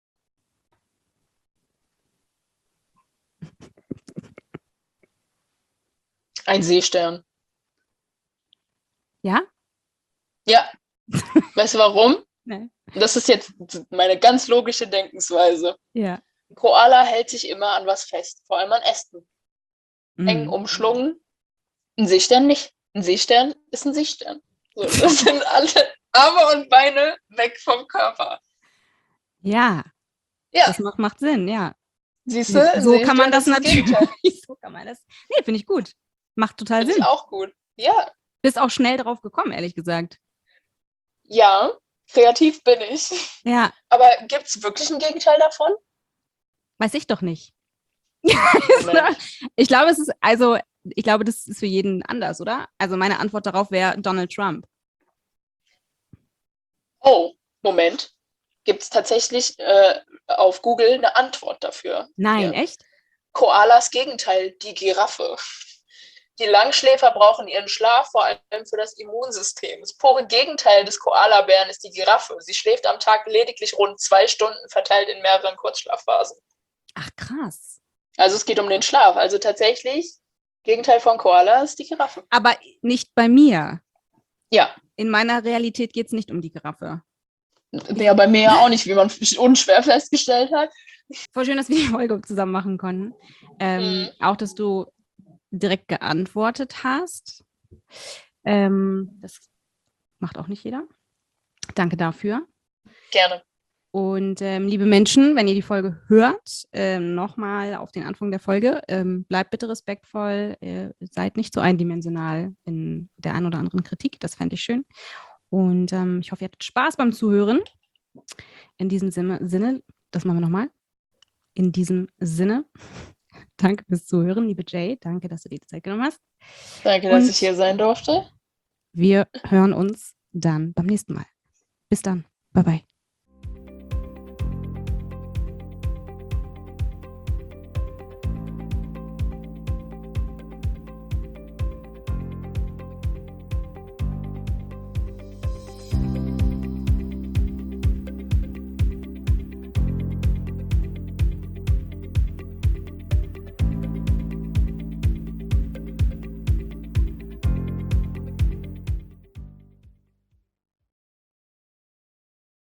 Ein Seestern. Ja? Ja. Weißt du warum? Nein. Das ist jetzt meine ganz logische Denkensweise. Ja. Ein Koala hält sich immer an was fest, vor allem an Ästen. Eng umschlungen. Ein Seestern nicht. Ein Seestern ist ein Seestern. So, das sind alle Arme und Beine weg vom Körper. Ja. Das macht Sinn, ja. Siehst du? So kann man das natürlich. So kann man das. Nee, finde ich gut. Macht total Sinn. Finde ich auch gut. Ja. Bist auch schnell drauf gekommen, ehrlich gesagt. Ja, kreativ bin ich. Ja. Aber gibt es wirklich ein Gegenteil davon? Weiß ich doch nicht. Ich glaube, das ist für jeden anders, oder? Also meine Antwort darauf wäre Donald Trump. Oh, Moment. Gibt es tatsächlich auf Google eine Antwort dafür? Nein, echt? Koalas Gegenteil, die Giraffe. Die Langschläfer brauchen ihren Schlaf vor allem für das Immunsystem. Das pure Gegenteil des Koalabären ist die Giraffe. Sie schläft am Tag lediglich rund 2 Stunden, verteilt in mehreren Kurzschlafphasen. Ach, krass. Also es geht um den Schlaf. Also tatsächlich, Gegenteil von Koala ist die Giraffe. Aber nicht bei mir. Ja. In meiner Realität geht es nicht um die Giraffe. Ja, bei mir ja auch nicht, wie man unschwer festgestellt hat. Voll schön, dass wir die Folge zusammen machen konnten. Auch, dass du direkt geantwortet hast. Das macht auch nicht jeder. Danke dafür. Gerne. Und liebe Menschen, wenn ihr die Folge hört, nochmal auf den Anfang der Folge, bleibt bitte respektvoll, seid nicht so eindimensional in der einen oder anderen Kritik, das fände ich schön. Und ich hoffe, ihr hattet Spaß beim Zuhören. In diesem Sinne, das machen wir nochmal. In diesem Sinne, danke fürs Zuhören, liebe Jay, danke, dass du dir die Zeit genommen hast. Danke, dass ich hier sein durfte. Wir hören uns dann beim nächsten Mal. Bis dann. Bye, bye.